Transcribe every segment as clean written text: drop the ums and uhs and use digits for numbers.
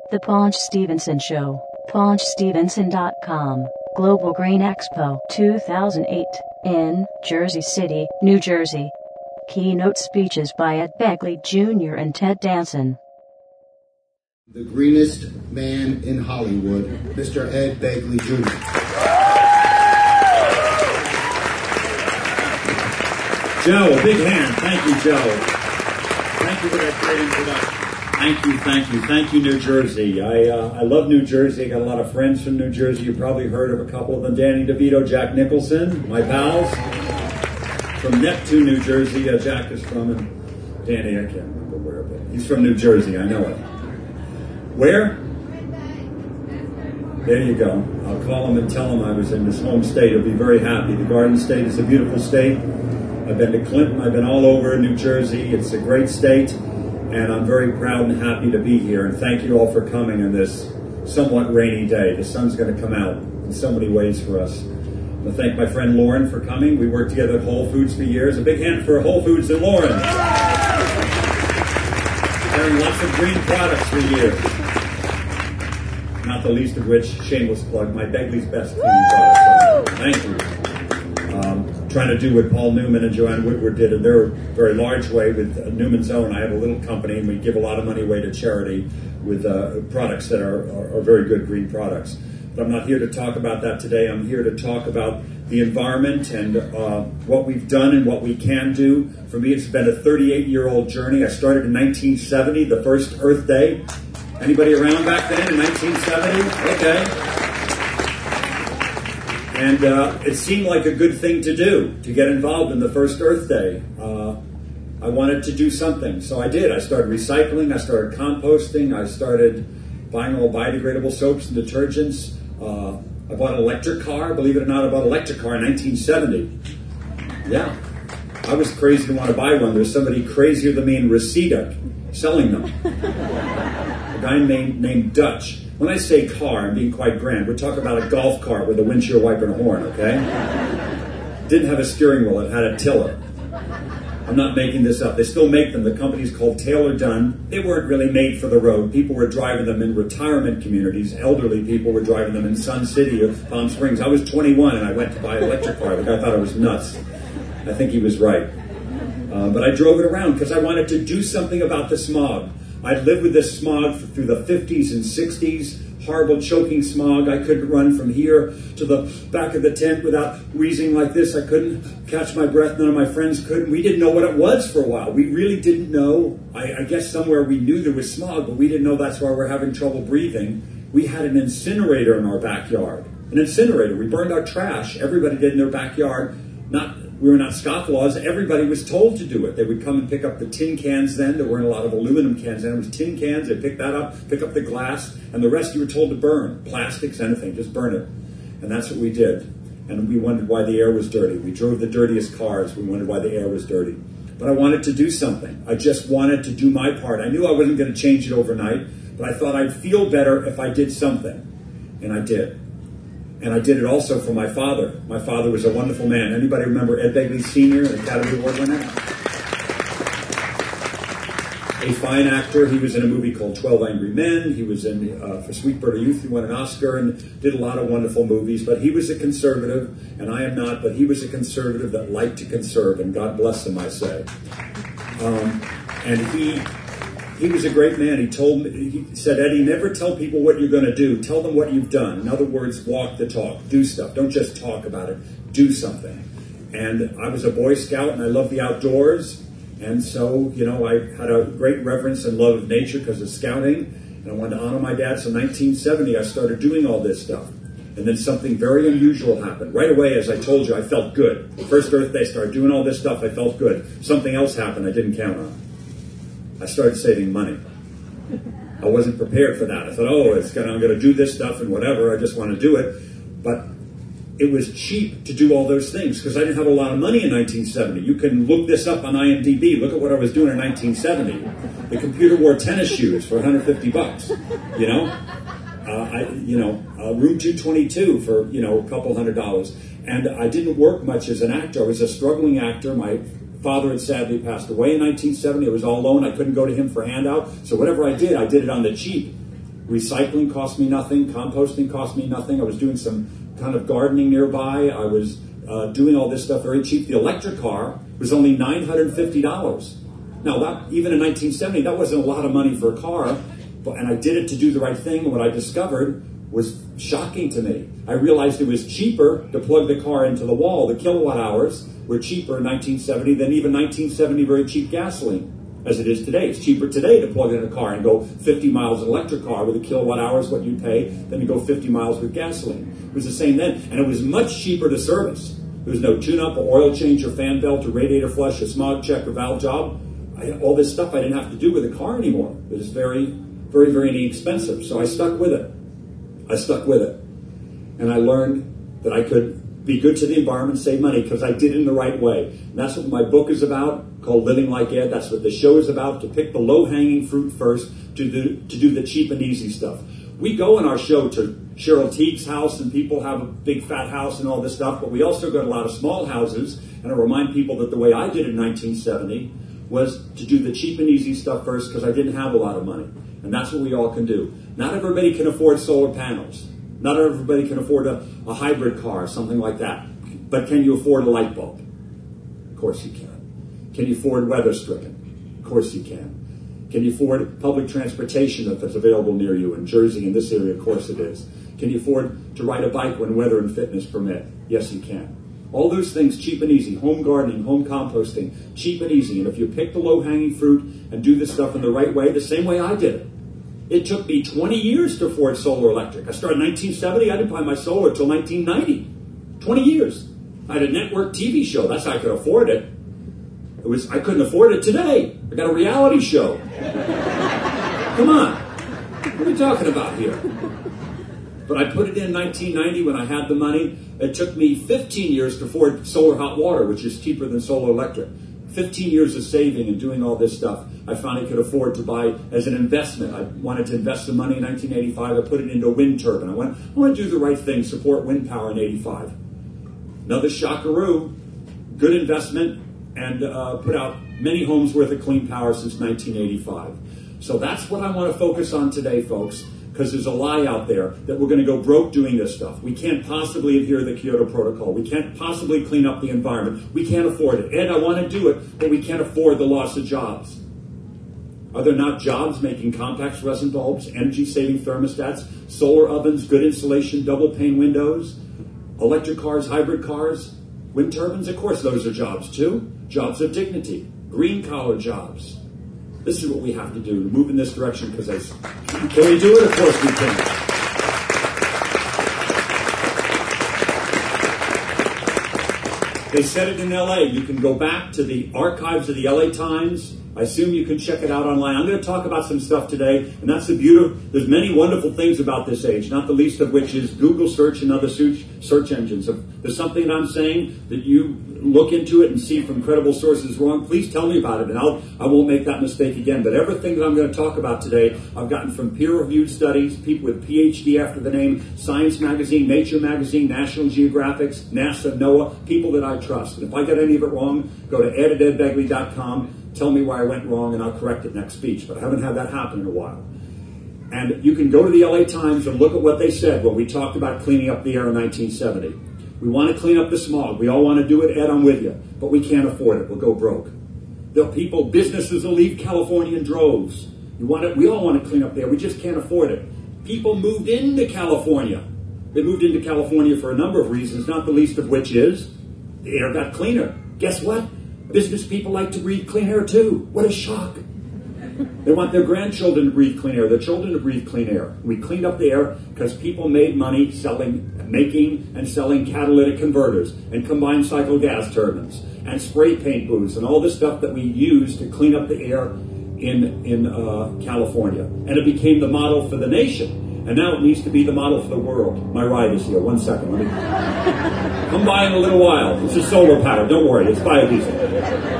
The Paunch Stevenson Show. PaunchStevenson.com. Global Grain Expo 2008 in Jersey City, New Jersey. Keynote speeches by Ed Begley Jr. and Ted Danson. The greenest man in Hollywood, Mr. Ed Begley Jr. Joe, a big hand. Thank you, Joe. Thank you for that great introduction. Thank you, New Jersey. I love New Jersey. I got a lot of friends from New Jersey. You probably heard of a couple of them. Danny DeVito, Jack Nicholson, my pals. From Neptune, New Jersey. Jack is from, and Danny, I can't remember where, but he's from New Jersey. I know it. Where? There you go. I'll call him and tell him I was in his home state. He'll be very happy. The Garden State is a beautiful state. I've been to Clinton. I've been all over New Jersey. It's a great state. And I'm very proud and happy to be here. And thank you all for coming on this somewhat rainy day. The sun's going to come out in so many ways for us. I want to thank my friend Lauren for coming. We worked together at Whole Foods for years. A big hand for Whole Foods and Lauren. Carrying lots of green products for years. Not the least of which, shameless plug, my Begley's Best cleaning products. Thank you. Trying to do what Paul Newman and Joanne Woodward did in their very large way with Newman's Own. I have a little company, and we give a lot of money away to charity with products that are very good green products. But I'm not here to talk about that today. I'm here to talk about the environment and what we've done and what we can do. For me, it's been a 38-year-old journey. I started in 1970, the first Earth Day. Anybody around back then in 1970? Okay. And it seemed like a good thing to do, to get involved in the first Earth Day. I wanted to do something, so I did. I started recycling, I started composting, I started buying all biodegradable soaps and detergents. I bought an electric car. Believe it or not, I bought an electric car in 1970. Yeah, I was crazy to want to buy one. There's somebody crazier than me in Reseda selling them. A guy named Dutch. When I say car, I'm being quite grand. We're talking about a golf cart with a windshield wiper and a horn, okay? Didn't have a steering wheel. It had a tiller. I'm not making this up. They still make them. The company's called Taylor Dunn. They weren't really made for the road. People were driving them in retirement communities. Elderly people were driving them in Sun City or Palm Springs. I was 21 and I went to buy an electric car. The guy thought I was nuts. I think he was right. But I drove it around because I wanted to do something about the smog. I'd lived with this smog through the 50s and 60s, horrible choking smog. I couldn't run from here to the back of the tent without wheezing like this. I couldn't catch my breath. None of my friends could. We didn't know what it was for a while. We really didn't know. I guess somewhere we knew there was smog, but we didn't know that's why we're having trouble breathing. We had an incinerator in our backyard. An incinerator. We burned our trash. Everybody did in their backyard. We were not scofflaws. Everybody was told to do it. They would come and pick up the tin cans then. There weren't a lot of aluminum cans then. It was tin cans. They'd pick that up, pick up the glass, and the rest you were told to burn. Plastics, anything, just burn it. And that's what we did. And we wondered why the air was dirty. We drove the dirtiest cars. We wondered why the air was dirty. But I wanted to do something. I just wanted to do my part. I knew I wasn't going to change it overnight, but I thought I'd feel better if I did something. And I did. And I did it also for my father. My father was a wonderful man. Anybody remember Ed Begley Sr., an Academy Award winner? A fine actor. He was in a movie called 12 Angry Men. He was in, for Sweet Bird of Youth, he won an Oscar and did a lot of wonderful movies. But he was a conservative, and I am not, but he was a conservative that liked to conserve, and God bless him, I say. And he was a great man. He said, Eddie, never tell people what you're going to do. Tell them what you've done. In other words, walk the talk. Do stuff. Don't just talk about it. Do something. And I was a Boy Scout, and I love the outdoors. And so, I had a great reverence and love of nature because of scouting. And I wanted to honor my dad. So in 1970, I started doing all this stuff. And then something very unusual happened. Right away, as I told you, I felt good. The first Earth Day, I started doing all this stuff. I felt good. Something else happened I didn't count on. I started saving money. I wasn't prepared for that. I thought, I'm going to do this stuff and whatever. I just want to do it. But it was cheap to do all those things because I didn't have a lot of money in 1970. You can look this up on IMDb. Look at what I was doing in 1970. The computer wore tennis shoes for $150. Room 222 for, a couple $100. And I didn't work much as an actor. I was a struggling actor. My father had sadly passed away in 1970. I was all alone. I couldn't go to him for a handout. So whatever I did it on the cheap. Recycling cost me nothing. Composting cost me nothing. I was doing some kind of gardening nearby. I was doing all this stuff very cheap. The electric car was only $950. Now, even in 1970, that wasn't a lot of money for a car, and I did it to do the right thing. And what I discovered was shocking to me. I realized it was cheaper to plug the car into the wall. The kilowatt hours were cheaper in 1970 than even 1970 very cheap gasoline, as it is today. It's cheaper today to plug in a car and go 50 miles in an electric car with a kilowatt hours what you pay than to go 50 miles with gasoline. It was the same then, and it was much cheaper to service. There was no tune-up or oil change or fan belt or radiator flush or smog check or valve job. All this stuff I didn't have to do with a car anymore. It was very, very, very inexpensive. So I stuck with it. And I learned that I could be good to the environment, save money, because I did it in the right way. And that's what my book is about, called Living Like Ed. That's what the show is about, to pick the low-hanging fruit first, to do the cheap and easy stuff. We go in our show to Cheryl Teague's house, and people have a big fat house and all this stuff, but we also go to a lot of small houses, and I remind people that the way I did it in 1970 was to do the cheap and easy stuff first, because I didn't have a lot of money. And that's what we all can do. Not everybody can afford solar panels. Not everybody can afford a hybrid car, something like that. But can you afford a light bulb? Of course you can. Can you afford weather stripping? Of course you can. Can you afford public transportation if it's available near you? In Jersey, in this area, of course it is. Can you afford to ride a bike when weather and fitness permit? Yes, you can. All those things, cheap and easy. Home gardening, home composting, cheap and easy. And if you pick the low-hanging fruit and do this stuff in the right way, the same way I did it. It took me 20 years to afford solar electric. I started in 1970. I didn't buy my solar until 1990. 20 years. I had a network TV show. That's how I could afford it. I couldn't afford it today. I got a reality show. Come on. What are we talking about here? But I put it in 1990 when I had the money. It took me 15 years to afford solar hot water, which is cheaper than solar electric. 15 years of saving and doing all this stuff. I finally could afford to buy as an investment. I wanted to invest some money in 1985. I put it into a wind turbine. I want to do the right thing, support wind power in 85. Another shockaroo, good investment, and put out many homes worth of clean power since 1985. So that's what I want to focus on today, folks, because there's a lie out there that we're going to go broke doing this stuff. We can't possibly adhere to the Kyoto Protocol. We can't possibly clean up the environment. We can't afford it. Ed, I want to do it, but we can't afford the loss of jobs. Are there not jobs making compact fluorescent bulbs, energy-saving thermostats, solar ovens, good insulation, double-pane windows, electric cars, hybrid cars, wind turbines? Of course, those are jobs too. Jobs of dignity, green-collar jobs. This is what we have to do to move in this direction, because can we do it? Of course we can. They said it in LA. You can go back to the archives of the LA Times. I assume you can check it out online. I'm going to talk about some stuff today, and that's the beauty. There's many wonderful things about this age, not the least of which is Google search and other search engines. If there's something that I'm saying that you look into it and see from credible sources wrong, please tell me about it, and I won't make that mistake again. But everything that I'm going to talk about today, I've gotten from peer-reviewed studies, people with PhD after the name, Science Magazine, Nature Magazine, National Geographic, NASA, NOAA, people that I trust. And if I get any of it wrong, go to ed@edbegley.com. Tell me why I went wrong, and I'll correct it next speech. But I haven't had that happen in a while. And you can go to the LA Times and look at what they said when we talked about cleaning up the air in 1970. We want to clean up the smog. We all want to do it. Ed, I'm with you. But we can't afford it. We'll go broke. Businesses will leave California in droves. We all want to clean up there. We just can't afford it. People moved into California. They moved into California for a number of reasons, not the least of which is the air got cleaner. Guess what? Business people like to breathe clean air too. What a shock. They want their grandchildren to breathe clean air, their children to breathe clean air. We cleaned up the air because people made money making and selling catalytic converters and combined cycle gas turbines and spray paint booths and all the stuff that we use to clean up the air in California. And it became the model for the nation. And now it needs to be the model for the world. My ride is here. 1 second. Let me come by in a little while. This is solar power. Don't worry. It's biodiesel.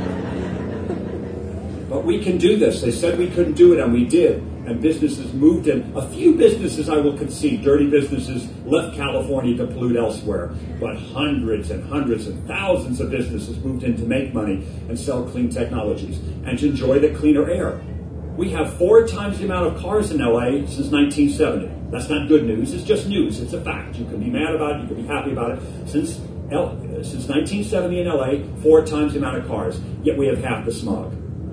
But we can do this. They said we couldn't do it, and we did. And businesses moved in. A few businesses, I will concede, dirty businesses, left California to pollute elsewhere. But hundreds and hundreds and thousands of businesses moved in to make money and sell clean technologies and to enjoy the cleaner air. We have 4 times the amount of cars in LA since 1970. That's not good news. It's just news. It's a fact. You can be mad about it. You can be happy about it. Since 1970 in LA, 4 times the amount of cars. Yet we have half the smog.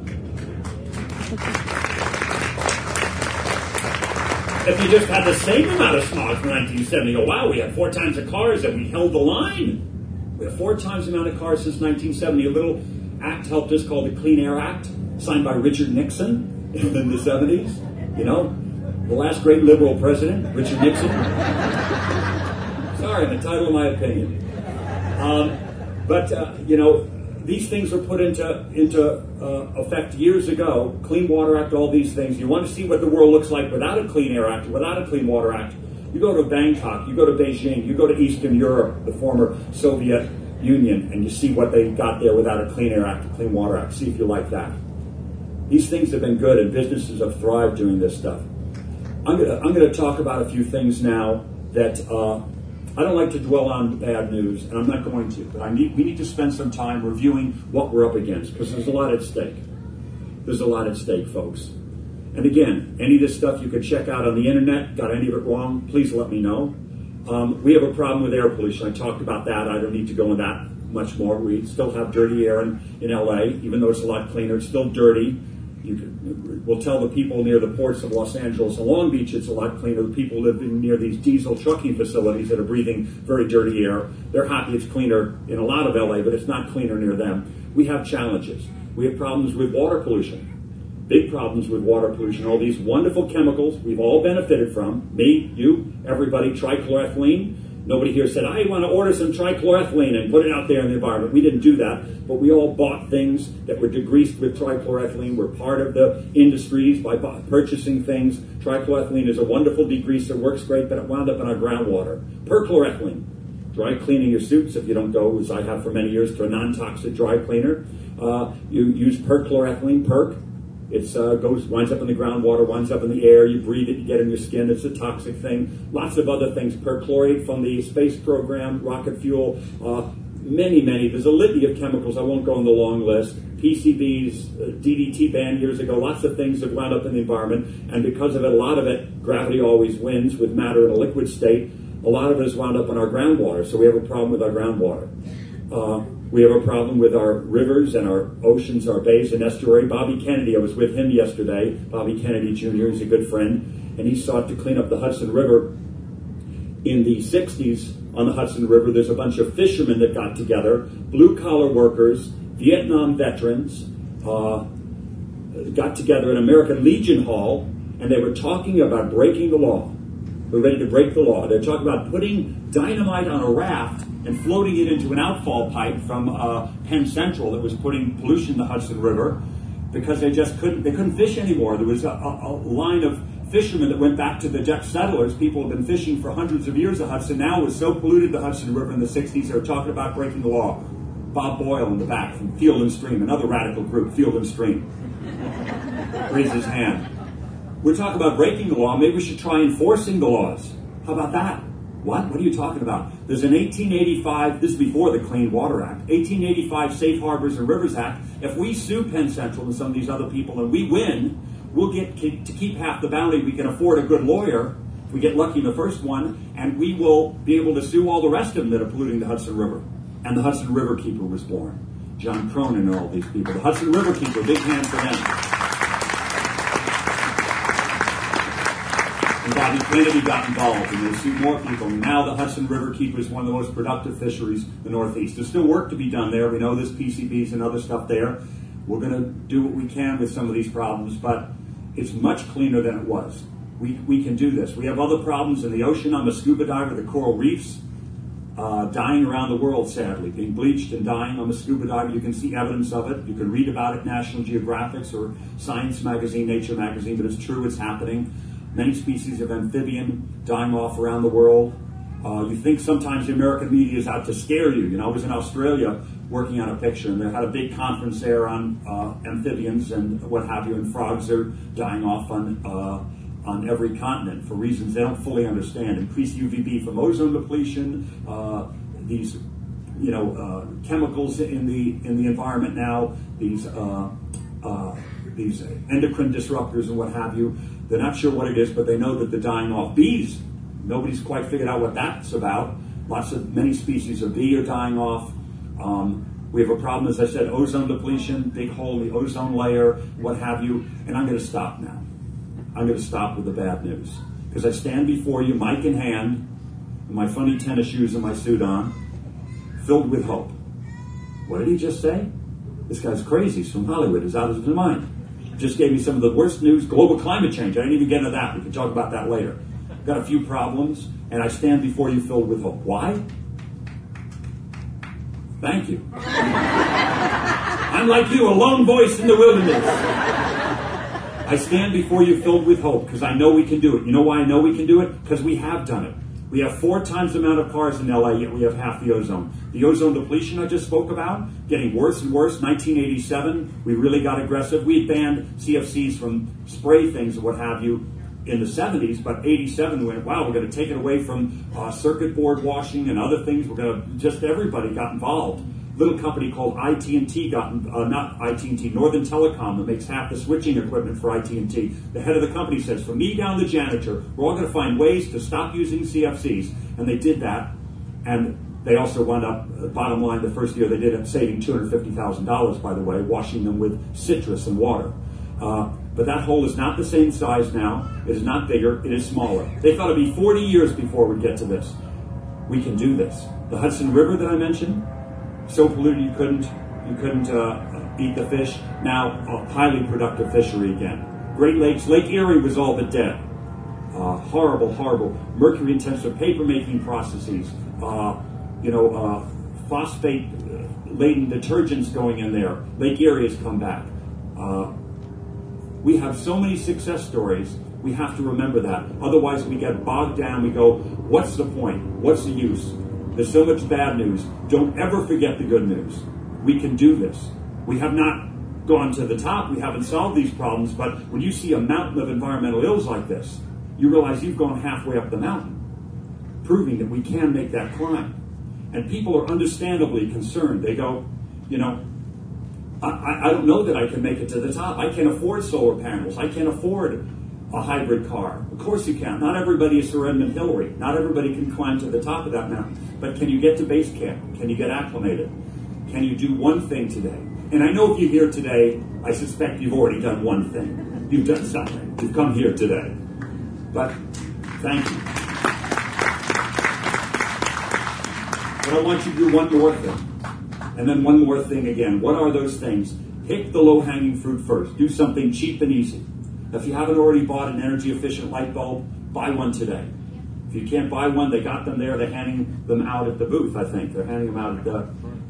If you just had the same amount of smog from 1970, oh wow, we had 4 times the cars and we held the line. We have 4 times the amount of cars since 1970. A little act helped us called the Clean Air Act, signed by Richard Nixon in the 70s. You know, the last great liberal president, Richard Nixon. Sorry, I'm entitled to my opinion. You know, these things were put into effect years ago. Clean Water Act, all these things. You want to see what the world looks like without a Clean Air Act, without a Clean Water Act. You go to Bangkok, you go to Beijing, you go to Eastern Europe, the former Soviet Union, and you see what they got there without a Clean Air Act, a Clean Water Act. See if you like that. These things have been good, and businesses have thrived doing this stuff. I'm going to talk about a few things now that I don't like to dwell on bad news, and I'm not going to. But we need to spend some time reviewing what we're up against, because there's a lot at stake. There's a lot at stake, folks. And again, any of this stuff you could check out on the internet. Got any of it wrong? Please let me know. We have a problem with air pollution. I talked about that. I don't need to go into that much more. We still have dirty air in LA, even though it's a lot cleaner. It's still dirty. We'll tell the people near the ports of Los Angeles and Long Beach it's a lot cleaner. The people living near these diesel trucking facilities that are breathing very dirty air, they're happy it's cleaner in a lot of LA, but it's not cleaner near them. We have challenges. We have problems with water pollution. Big problems with water pollution. All these wonderful chemicals we've all benefited from. Me, you, everybody, trichloroethylene. Nobody here said, I want to order some trichloroethylene and put it out there in the environment. We didn't do that, but we all bought things that were degreased with trichloroethylene. We're part of the industries by purchasing things. Trichloroethylene is a wonderful degreaser, works great, but it wound up in our groundwater. Perchloroethylene, dry cleaning your suits if you don't go, as I have for many years, to a non-toxic dry cleaner. You use perchloroethylene, perc. It winds up in the groundwater, winds up in the air, you breathe it, you get in your skin, it's a toxic thing. Lots of other things, perchlorate from the space program, rocket fuel, many, there's a litany of chemicals, I won't go on the long list. PCBs, DDT banned years ago, lots of things have wound up in the environment, and because of it, a lot of it, gravity always wins with matter in a liquid state, a lot of it has wound up in our groundwater, so we have a problem with our groundwater. We have a problem with our rivers and our oceans, our bays and estuary. Bobby Kennedy, I was with him yesterday. Bobby Kennedy Jr. is a good friend, and he sought to clean up the Hudson River. In the 60s on the Hudson River, there's a bunch of fishermen that got together, blue-collar workers, Vietnam veterans, got together in American Legion Hall, and they were talking about breaking the law. We're ready to break the law. They're talking about putting dynamite on a raft and floating it into an outfall pipe from Penn Central that was putting pollution in the Hudson River because they couldn't fish anymore. There was a line of fishermen that went back to the Dutch settlers. People have been fishing for hundreds of years. The Hudson now was so polluted, the Hudson River in the 60s, they were talking about breaking the law. Bob Boyle in the back from Field and Stream, another radical group, Field and Stream. Raise his hand. We're talking about breaking the law. Maybe we should try enforcing the laws. How about that? What? What are you talking about? There's an 1885, this is before the Clean Water Act, 1885 Safe Harbors and Rivers Act. If we sue Penn Central and some of these other people and we win, we'll get to keep half the bounty. We can afford a good lawyer if we get lucky in the first one, and we will be able to sue all the rest of them that are polluting the Hudson River. And the Hudson River Keeper was born. John Cronin and all these people. The Hudson River Keeper, big hand for them. And Bobby Kennedy got involved, and they sued more people. And now the Hudson River Keeper is one of the most productive fisheries in the Northeast. There's still work to be done there. We know there's PCBs and other stuff there. We're going to do what we can with some of these problems, but it's much cleaner than it was. We can do this. We have other problems in the ocean. I'm a scuba diver. The coral reefs dying around the world, sadly, being bleached and dying. I'm a scuba diver. You can see evidence of it. You can read about it in National Geographic or Science Magazine, Nature Magazine, but it's true. It's happening. Many species of amphibian dying off around the world. You think sometimes the American media is out to scare you. You know, I was in Australia working on a picture, and they had a big conference there on amphibians and what have you, and frogs are dying off on every continent for reasons they don't fully understand. Increased UVB from ozone depletion, these chemicals in the environment now, these these endocrine disruptors and what have you. They're not sure what it is, but they know that they're dying off. Bees, nobody's quite figured out what that's about. Many species of bee are dying off. We have a problem, as I said, ozone depletion, big hole in the ozone layer, what have you. And I'm going to stop now. I'm going to stop with the bad news. Because I stand before you, mic in hand, and my funny tennis shoes and my suit on, filled with hope. What did he just say? This guy's crazy. He's from Hollywood. He's out of his mind. Just gave me some of the worst news. Global climate change. I didn't even get into that. We can talk about that later. Got a few problems, and I stand before you filled with hope. Why? Thank you. I'm like you, a lone voice in the wilderness. I stand before you filled with hope because I know we can do it. You know why I know we can do it? Because we have done it. We have 4 times the amount of cars in LA, yet we have half the ozone. The ozone depletion I just spoke about, getting worse and worse. 1987, we really got aggressive. We had banned CFCs from spray things and what have you in the 70s, but 87 we went, wow, we're going to take it away from circuit board washing and other things. We're going to, just everybody got involved. Little company called ITT not ITT, Northern Telecom, that makes half the switching equipment for ITT. The head of the company says, from me down the janitor, we're all going to find ways to stop using CFCs. And they did that. And they also wound up, bottom line, the first year they did it, saving $250,000, by the way, washing them with citrus and water. But that hole is not the same size now. It is not bigger. It is smaller. They thought it'd be 40 years before we'd get to this. We can do this. The Hudson River that I mentioned, so polluted you couldn't eat the fish. Now a highly productive fishery again. Great Lakes, Lake Erie was all but dead. Horrible, horrible. Mercury-intensive paper-making processes. Phosphate-laden detergents going in there. Lake Erie has come back. We have so many success stories. We have to remember that. Otherwise, we get bogged down. We go, what's the point? What's the use? There's so much bad news. Don't ever forget the good news. We can do this. We have not gone to the top. We haven't solved these problems. But when you see a mountain of environmental ills like this, you realize you've gone halfway up the mountain, proving that we can make that climb. And people are understandably concerned. They go, I don't know that I can make it to the top. I can't afford solar panels. I can't afford a hybrid car. Of course you can. Not everybody is Sir Edmund Hillary. Not everybody can climb to the top of that mountain. But can you get to base camp? Can you get acclimated? Can you do one thing today? And I know if you're here today, I suspect you've already done one thing. You've done something. You've come here today. But thank you. But I want you to do one more thing. And then one more thing again. What are those things? Pick the low-hanging fruit first. Do something cheap and easy. If you haven't already bought an energy-efficient light bulb, buy one today. If you can't buy one, they got them there. They're handing them out at the booth, I think. They're handing them out at the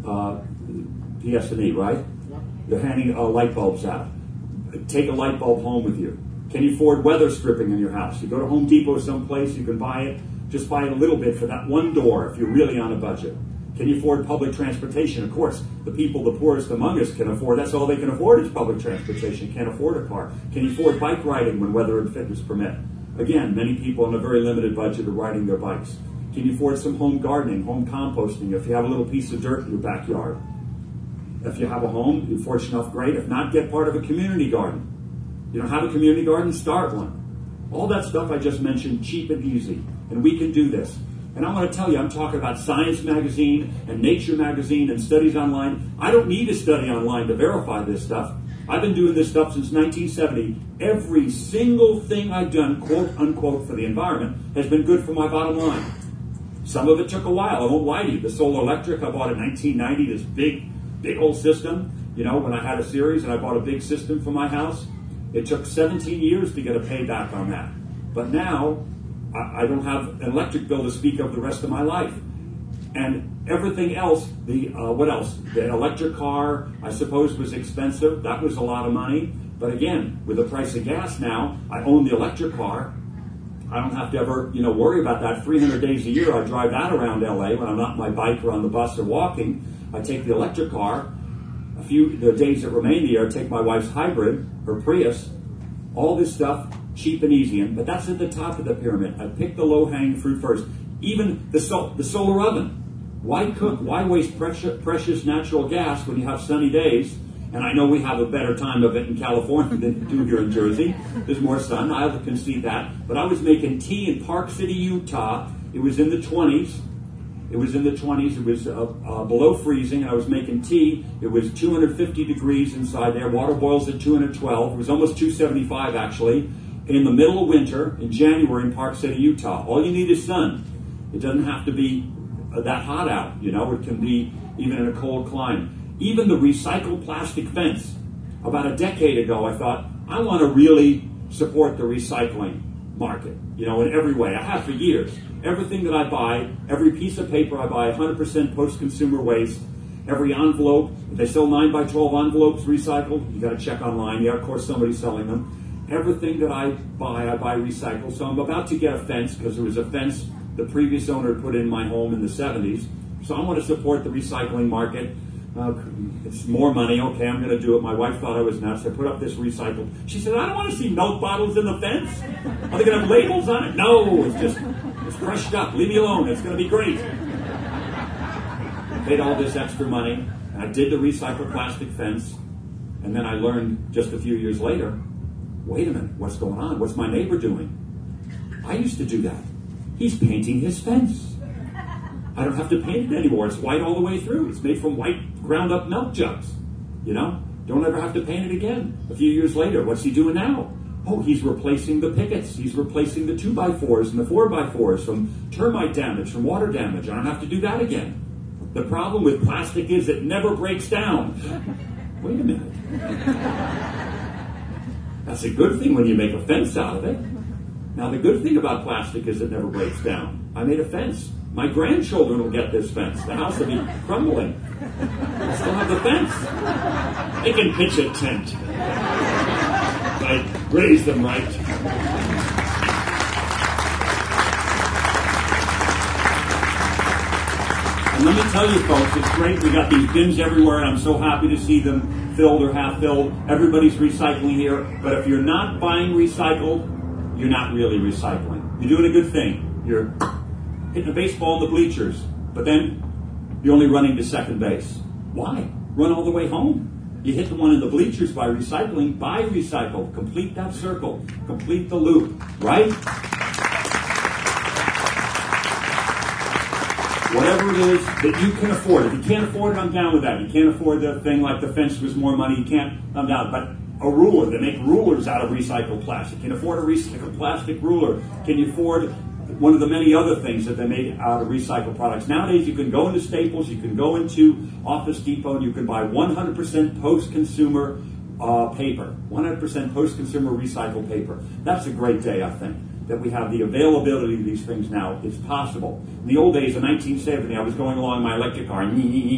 PS&E, right? They're handing light bulbs out. Take a light bulb home with you. Can you afford weather stripping in your house? You go to Home Depot someplace, you can buy it. Just buy it a little bit for that one door if you're really on a budget. Can you afford public transportation? Of course, the people, the poorest among us can afford. That's all they can afford is public transportation. Can't afford a car. Can you afford bike riding when weather and fitness permit? Again, many people on a very limited budget are riding their bikes. Can you afford some home gardening, home composting if you have a little piece of dirt in your backyard? If you have a home, you're fortunate enough, great. If not, get part of a community garden. You don't have a community garden? Start one. All that stuff I just mentioned, cheap and easy. And we can do this. And I want to tell you, I'm talking about Science Magazine and Nature Magazine and studies online. I don't need a study online to verify this stuff. I've been doing this stuff since 1970. Every single thing I've done, quote unquote, for the environment has been good for my bottom line. Some of it took a while. I won't lie to you. The Solar Electric I bought in 1990, this big old system. When I had a series and I bought a big system for my house, it took 17 years to get a payback on that. But now, I don't have an electric bill to speak of the rest of my life. And everything else, what else? The electric car, I suppose, was expensive. That was a lot of money. But again, with the price of gas now, I own the electric car. I don't have to ever, worry about that. 300 days a year, I drive that around LA when I'm not on my bike or on the bus or walking. I take the electric car. The days that remain the year, I take my wife's hybrid, her Prius. All this stuff, cheap and easy. But that's at the top of the pyramid. I pick the low-hanging fruit first. Even the solar oven. Why cook? Why waste precious natural gas when you have sunny days And I know we have a better time of it in California than we do here in Jersey. There's more sun, I can see that. But I was making tea in Park City, Utah. It was in the 20s. It was below freezing, and I was making tea. It was 250 degrees inside there. Water boils at 212. It was almost 275, actually. In the middle of winter, in January, in Park City, Utah. All you need is sun. It doesn't have to be that hot out, you know. It can be even in a cold climate. Even the recycled plastic fence. About a decade ago, I thought, I want to really support the recycling market, you know, in every way. I have for years. Everything that I buy, every piece of paper I buy, 100% post-consumer waste. Every envelope, if they sell 9x12 envelopes recycled, you got to check online. Yeah, of course, somebody's selling them. Everything that I buy recycled. So I'm about to get a fence, because there was a fence the previous owner put in my home in the 70s. So I want to support the recycling market. It's more money. Okay, I'm going to do it. My wife thought I was nuts. I put up this recycled. She said, I don't want to see milk bottles in the fence. Are they going to have labels on it? No, it's crushed up. Leave me alone. It's going to be great. I paid all this extra money. And I did the recycled plastic fence. And then I learned just a few years later, wait a minute, what's going on? What's my neighbor doing? I used to do that. He's painting his fence. I don't have to paint it anymore. It's white all the way through. It's made from white ground up milk jugs. You know? Don't ever have to paint it again. A few years later, what's he doing now? Oh, he's replacing the pickets. He's replacing the 2x4s and the 4x4s from termite damage, from water damage. I don't have to do that again. The problem with plastic is it never breaks down. Wait a minute. That's a good thing when you make a fence out of it. Now, the good thing about plastic is it never breaks down. I made a fence. My grandchildren will get this fence. The house will be crumbling. I still have the fence. They can pitch a tent. I raised them right. And let me tell you, folks, it's great. We got these bins everywhere, and I'm so happy to see them filled or half filled. Everybody's recycling here. But if you're not buying recycled, you're not really recycling. You're doing a good thing. You're hitting a baseball in the bleachers, but then you're only running to second base. Why? Run all the way home. You hit the one in the bleachers by recycling. Buy recycled. Complete that circle. Complete the loop. Right? Whatever it is that you can afford. If you can't afford it, I'm down with that. You can't afford the thing like the fence was more money. You can't, I'm down. But a ruler. They make rulers out of recycled plastic. Can you afford a recycled plastic ruler? Can you afford one of the many other things that they made out of recycled products? Nowadays, you can go into Staples, you can go into Office Depot, and you can buy 100% post-consumer paper. 100% post-consumer recycled paper. That's a great day, I think, that we have the availability of these things now. It's possible. In the old days, in 1970, I was going along my electric car,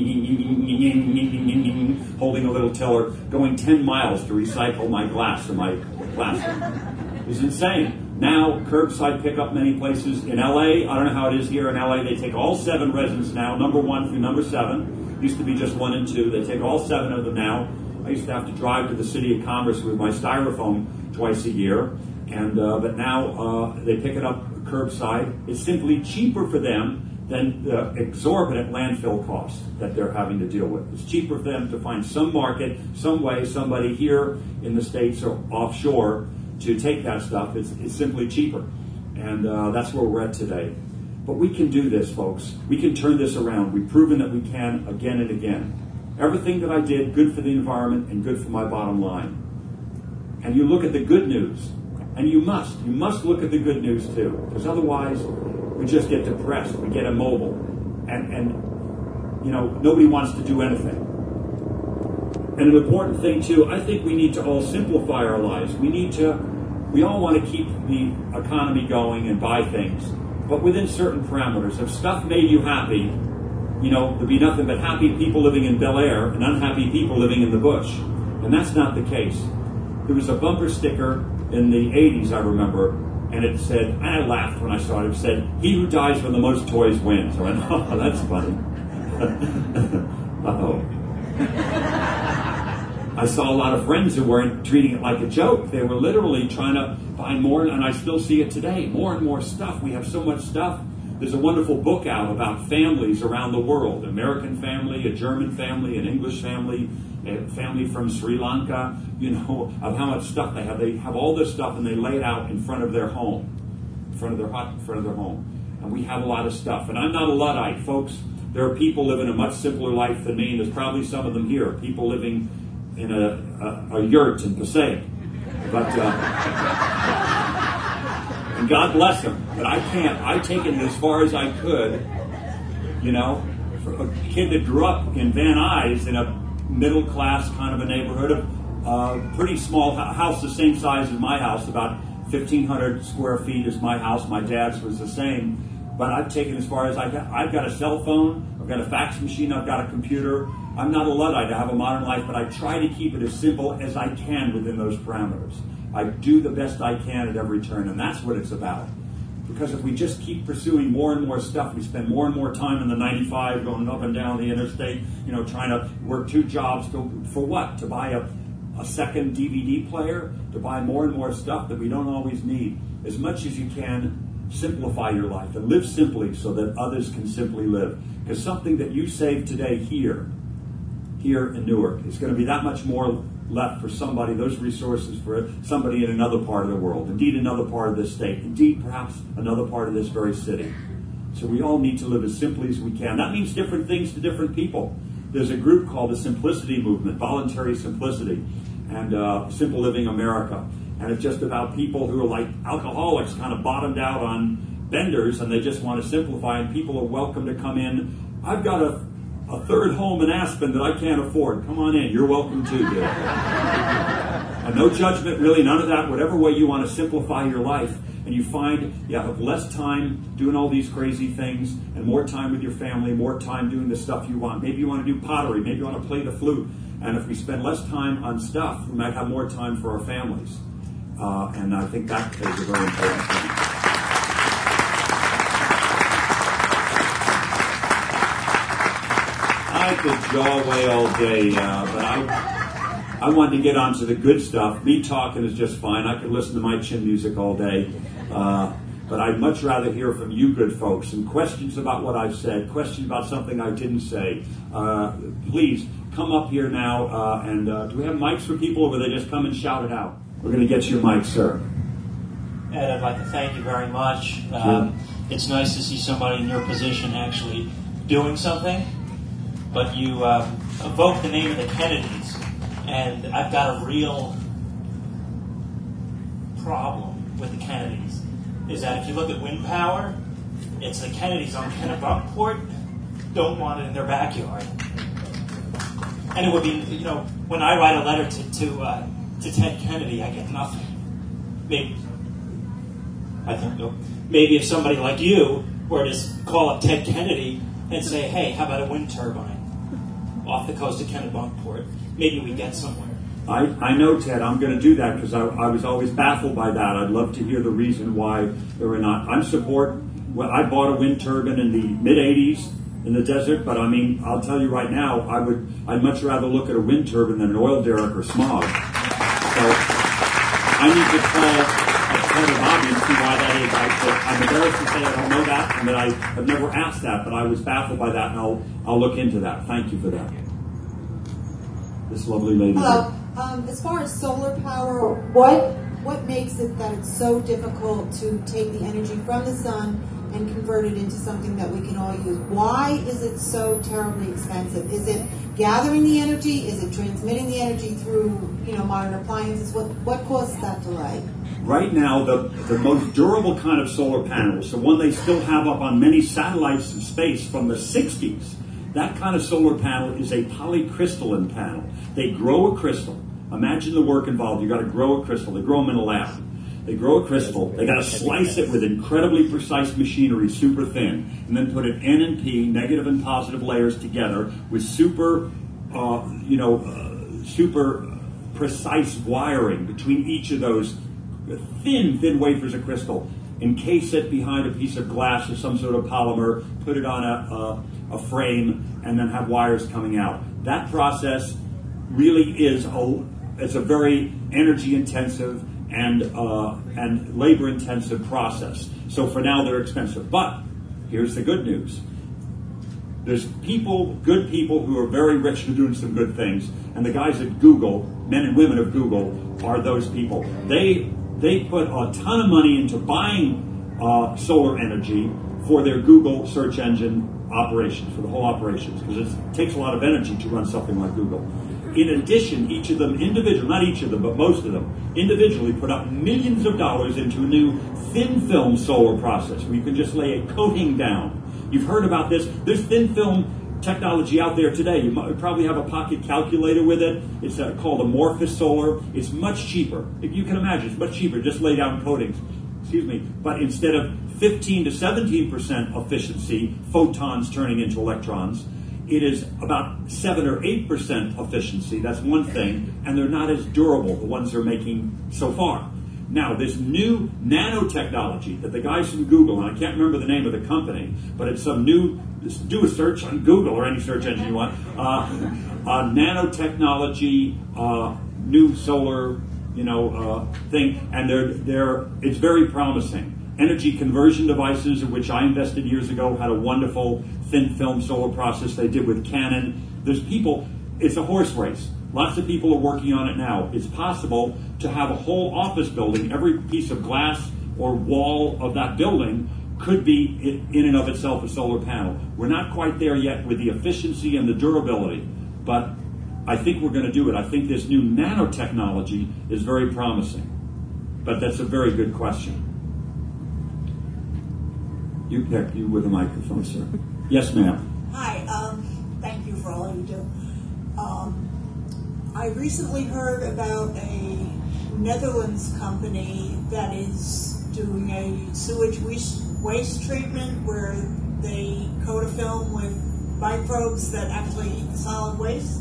holding a little tiller, going 10 miles to recycle my glass or my plastic. It was insane. Now, curbside pickup many places. In LA, I don't know how it is here in LA, they take all 7 residents now, number 1 through number 7. Used to be just 1 and 2. They take all 7 of them now. I used to have to drive to the City of Commerce with my styrofoam twice a year. And but now they pick it up curbside. It's simply cheaper for them than the exorbitant landfill costs that they're having to deal with. It's cheaper for them to find some market, some way, somebody here in the States or offshore to take that stuff. It's simply cheaper. And that's where we're at today. But we can do this, folks. We can turn this around. We've proven that we can again and again. Everything that I did, good for the environment and good for my bottom line. And you look at the good news. And you must look at the good news too. Because otherwise, we just get depressed. We get immobile. And you know, nobody wants to do anything. And an important thing too, I think we need to all simplify our lives. We all want to keep the economy going and buy things, but within certain parameters. If stuff made you happy, you know, there'd be nothing but happy people living in Bel Air and unhappy people living in the bush. And that's not the case. There was a bumper sticker in the 80s, I remember, and it said, and I laughed when I saw it, it said, "He who dies with the most toys wins." I went, oh, that's funny. Uh-oh. I saw a lot of friends who weren't treating it like a joke. They were literally trying to buy more, and I still see it today. More and more stuff. We have so much stuff. There's a wonderful book out about families around the world, an American family, a German family, an English family, a family from Sri Lanka, of how much stuff they have. They have all this stuff and they lay it out in front of their home, in front of their hut, in front of their home. And we have a lot of stuff. And I'm not a Luddite, folks. There are people living a much simpler life than me, and there's probably some of them here, people living in a yurt in Passaic. But, and God bless them, but I can't. I take it as far as I could, for a kid that grew up in Van Nuys in a middle class kind of a neighborhood, of pretty small house, the same size as my house, about 1,500 square feet is my house. My dad's was the same. But I've taken as far as I've got a cell phone, I've got a fax machine, I've got a computer. I'm not a Luddite, I have a modern life, but I try to keep it as simple as I can within those parameters. I do the best I can at every turn, and that's what it's about. Because if we just keep pursuing more and more stuff, we spend more and more time in the 95 going up and down the interstate, trying to work 2 jobs for what? To buy a second DVD player? To buy more and more stuff that we don't always need. As much as you can, simplify your life and live simply so that others can simply live. Because something that you save today here in Newark is going to be that much more left for somebody, those resources for somebody in another part of the world, indeed another part of this state, indeed perhaps another part of this very city. So we all need to live as simply as we can. That means different things to different people. There's a group called the Simplicity Movement, Voluntary Simplicity, and Simple Living America. And it's just about people who are like alcoholics, kind of bottomed out on benders, and they just want to simplify, and people are welcome to come in. I've got a third home in Aspen that I can't afford. Come on in. You're welcome too, dude. And no judgment, really, none of that. Whatever way you want to simplify your life, and you find you have less time doing all these crazy things, and more time with your family, more time doing the stuff you want. Maybe you want to do pottery. Maybe you want to play the flute. And if we spend less time on stuff, we might have more time for our families. And I think that is a very important thing. I could jaw away all day, but I wanted to get on to the good stuff. Me talking is just fine. I could listen to my chin music all day. But I'd much rather hear from you good folks, and questions about what I've said, questions about something I didn't say. Please come up here now. And do we have mics for people, or will they just come and shout it out? We're going to get you a mic, sir. Ed, I'd like to thank you very much. It's nice to see somebody in your position actually doing something. But you evoked the name of the Kennedys, and I've got a real problem with the Kennedys. Is that if you look at wind power, it's the Kennedys on Kennebunkport don't want it in their backyard. And it would be, when I write a letter to Ted Kennedy, I get nothing. Maybe if somebody like you were to call up Ted Kennedy and say, hey, how about a wind turbine off the coast of Kennebunkport? Maybe we get somewhere. I know, Ted, I'm going to do that because I was always baffled by that. I'd love to hear the reason why there were not. I bought a wind turbine in the mid-'80s in the desert, but I'll tell you right now, I'd much rather look at a wind turbine than an oil derrick or smog. So I need to call Ted and Bobby and see why that is. I'm embarrassed to say I don't know that, and that I have never asked that, but I was baffled by that, and I'll look into that. Thank you for that. This lovely lady. Hello. As far as solar power, what makes it that it's so difficult to take the energy from the sun and convert it into something that we can all use? Why is it so terribly expensive? Is it gathering the energy? Is it transmitting the energy through, modern appliances? What causes that delay? Right now, the most durable kind of solar panels, the one they still have up on many satellites in space from the 60s, that kind of solar panel is a polycrystalline panel. They grow a crystal. Imagine the work involved. You've got to grow a crystal. They grow them in a lab. They grow a crystal. They got to slice it with incredibly precise machinery, super thin, and then put an N and P, negative and positive layers together with super precise wiring between each of those thin wafers of crystal. Encase it behind a piece of glass or some sort of polymer, put it on a frame, and then have wires coming out. That process really is a very energy-intensive and labor-intensive process. So for now, they're expensive. But here's the good news. There's people, good people who are very rich who are doing some good things. And the guys at Google, men and women of Google, are those people. They put a ton of money into buying solar energy for their Google search engine operations, for the whole operations, because it takes a lot of energy to run something like Google. In addition, each of them individually, not each of them, but most of them, individually put up millions of dollars into a new thin film solar process where you can just lay a coating down. You've heard about this. There's thin film technology out there today. You probably have a pocket calculator with it. It's called Amorphous Solar. It's much cheaper. You can imagine, it's much cheaper. Just lay down coatings. But instead of 15 to 17% efficiency, photons turning into electrons, it is about 7 or 8% efficiency. That's one thing. And they're not as durable, the ones they're making so far. Now, this new nanotechnology that the guys from Google, and I can't remember the name of the company, but it's some new, do a search on Google or any search engine you want, nanotechnology, new solar, thing, and it's very promising. Energy conversion devices, in which I invested years ago, had a wonderful thin film solar process they did with Canon. There's people, it's a horse race. Lots of people are working on it now. It's possible to have a whole office building, every piece of glass or wall of that building could be in and of itself a solar panel. We're not quite there yet with the efficiency and the durability, but I think we're going to do it. I think this new nanotechnology is very promising. But that's a very good question. You with a microphone, sir. Yes, ma'am. Hi, thank you for all you do. I recently heard about a Netherlands company that is doing a sewage waste treatment where they coat a film with microbes that actually eat the solid waste.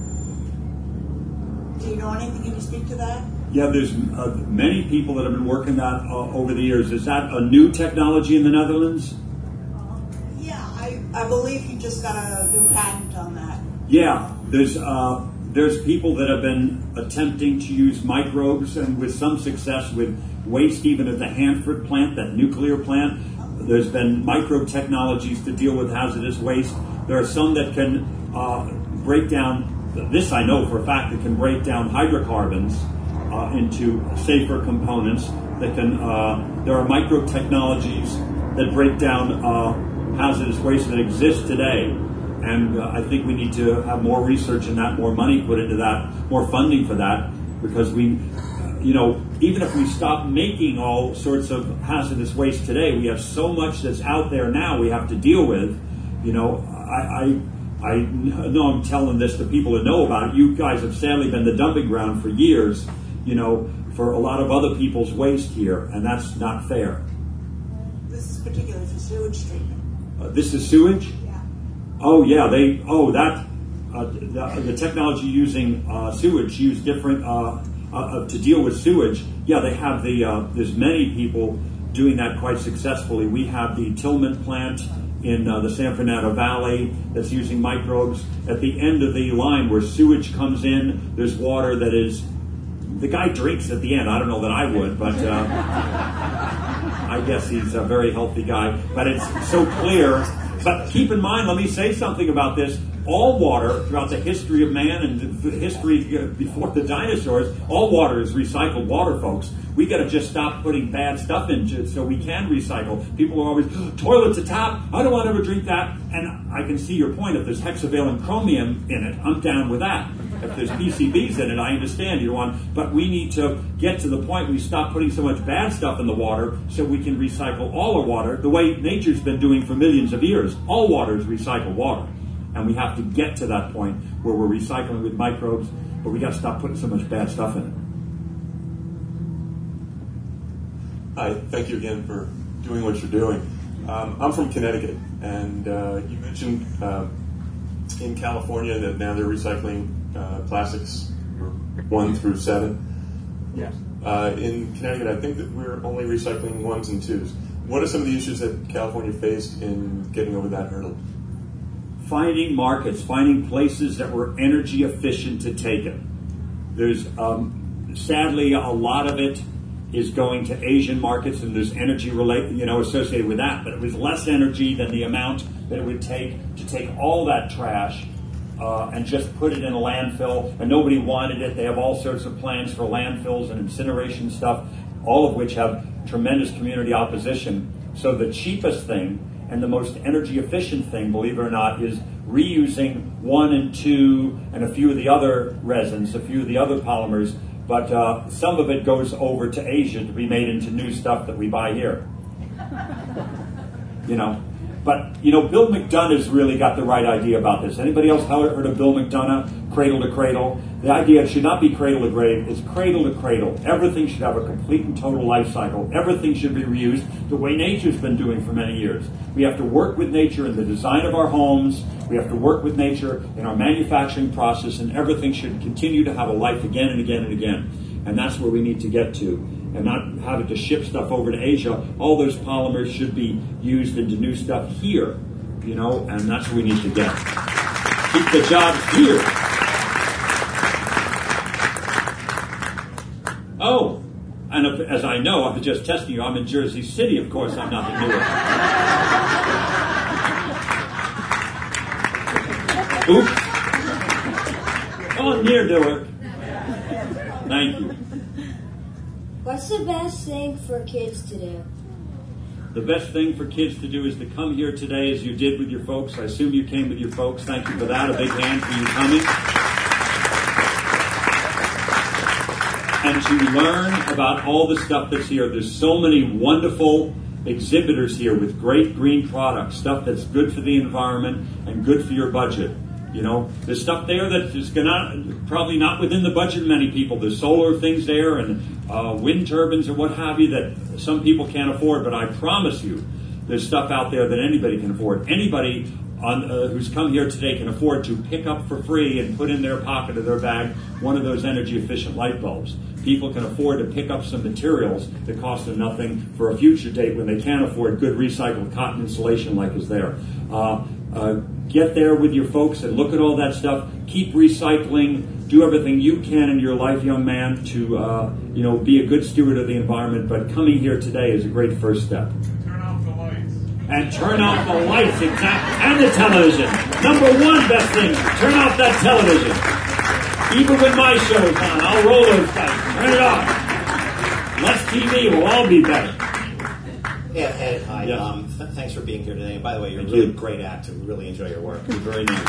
Do you know anything? Can you speak to that? Yeah, there's many people that have been working that over the years. Is that a new technology in the Netherlands? Yeah, I believe you just got a new patent on that. Yeah, there's people that have been attempting to use microbes, and with some success with waste, even at the Hanford plant, that nuclear plant. There's been microbe technologies to deal with hazardous waste. There are some that can break down, this I know for a fact, that can break down hydrocarbons into safer components. That can. There are microbe technologies that break down hazardous waste that exist today. And I think we need to have more research in that, more money put into that, more funding for that, because we, even if we stop making all sorts of hazardous waste today, we have so much that's out there now we have to deal with. I know I'm telling this to people that know about it. You guys have sadly been the dumping ground for years, for a lot of other people's waste here, and that's not fair. This is particularly for sewage treatment. This is sewage? Oh yeah, the technology using sewage, use different to deal with sewage. Yeah, they have there's many people doing that quite successfully. We have the Tillman plant in the San Fernando Valley that's using microbes. At the end of the line where sewage comes in, there's water that is, the guy drinks at the end. I don't know that I would, but I guess he's a very healthy guy. But it's so clear. But keep in mind, let me say something about this. All water, throughout the history of man and the history before the dinosaurs, all water is recycled water, folks. We got to just stop putting bad stuff into it so we can recycle. People are always, toilet's a tap, I don't want to ever drink that. And I can see your point. If there's hexavalent chromium in it, I'm down with that. If there's PCBs in it, I understand you want. But we need to get to the point we stop putting so much bad stuff in the water so we can recycle all our water the way nature's been doing for millions of years. All water is recycled water. And we have to get to that point where we're recycling with microbes, but we got to stop putting so much bad stuff in it. Hi, thank you again for doing what you're doing. I'm from Connecticut, and you mentioned in California that now they're recycling plastics 1 through 7. Yes. In Connecticut, I think that we're only recycling 1s and 2s. What are some of the issues that California faced in getting over that hurdle? Finding markets, finding places that were energy efficient to take it. There's sadly a lot of it is going to Asian markets, and there's energy associated with that. But it was less energy than the amount that it would take to take all that trash and just put it in a landfill. And nobody wanted it. They have all sorts of plans for landfills and incineration stuff, all of which have tremendous community opposition. So the cheapest thing and the most energy efficient thing, believe it or not, is reusing 1 and 2 and a few of the other resins, a few of the other polymers, but some of it goes over to Asia to be made into new stuff that we buy here. But Bill McDonough has really got the right idea about this. Anybody else heard of Bill McDonough? Cradle to cradle. The idea should not be cradle to grave, it's cradle to cradle. Everything should have a complete and total life cycle. Everything should be reused the way nature's been doing for many years. We have to work with nature in the design of our homes. We have to work with nature in our manufacturing process, and everything should continue to have a life again and again and again. And that's where we need to get to, and not having to ship stuff over to Asia. All those polymers should be used into new stuff here, and that's where we need to get. Keep the jobs here. Oh, and as I know, I was just testing you, I'm in Jersey City, of course, I'm not the Newark. Oops. Oh, near Newark. Thank you. What's the best thing for kids to do? The best thing for kids to do is to come here today as you did with your folks. I assume you came with your folks. Thank you for that. A big hand for you coming. And to learn about all the stuff that's here. There's so many wonderful exhibitors here with great green products, stuff that's good for the environment and good for your budget. There's stuff there that is probably not within the budget of many people. There's solar things there and wind turbines and what have you that some people can't afford. But I promise you, there's stuff out there that anybody can afford. Anybody who's come here today can afford to pick up for free and put in their pocket or their bag one of those energy-efficient light bulbs. People can afford to pick up some materials that cost them nothing for a future date when they can't afford good recycled cotton insulation like is there. Get there with your folks and look at all that stuff. Keep recycling. Do everything you can in your life, young man, to be a good steward of the environment. But coming here today is a great first step. Turn off the lights. And turn off the lights, exactly. And the television. Number one best thing, turn off that television. Even when my show's on, I'll roll those dice. Turn it off. Less TV will all be better. Yeah, Ed, hi. Yes. Thanks for being here today. And by the way, you're a Thank really you. great actor. We really enjoy your work. You're very nice.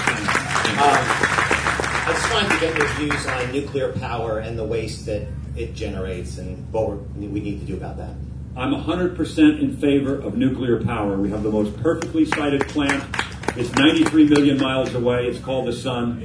I just wanted to get your views on nuclear power and the waste that it generates and what we need to do about that. I'm 100% in favor of nuclear power. We have the most perfectly sited plant. It's 93 million miles away. It's called the sun.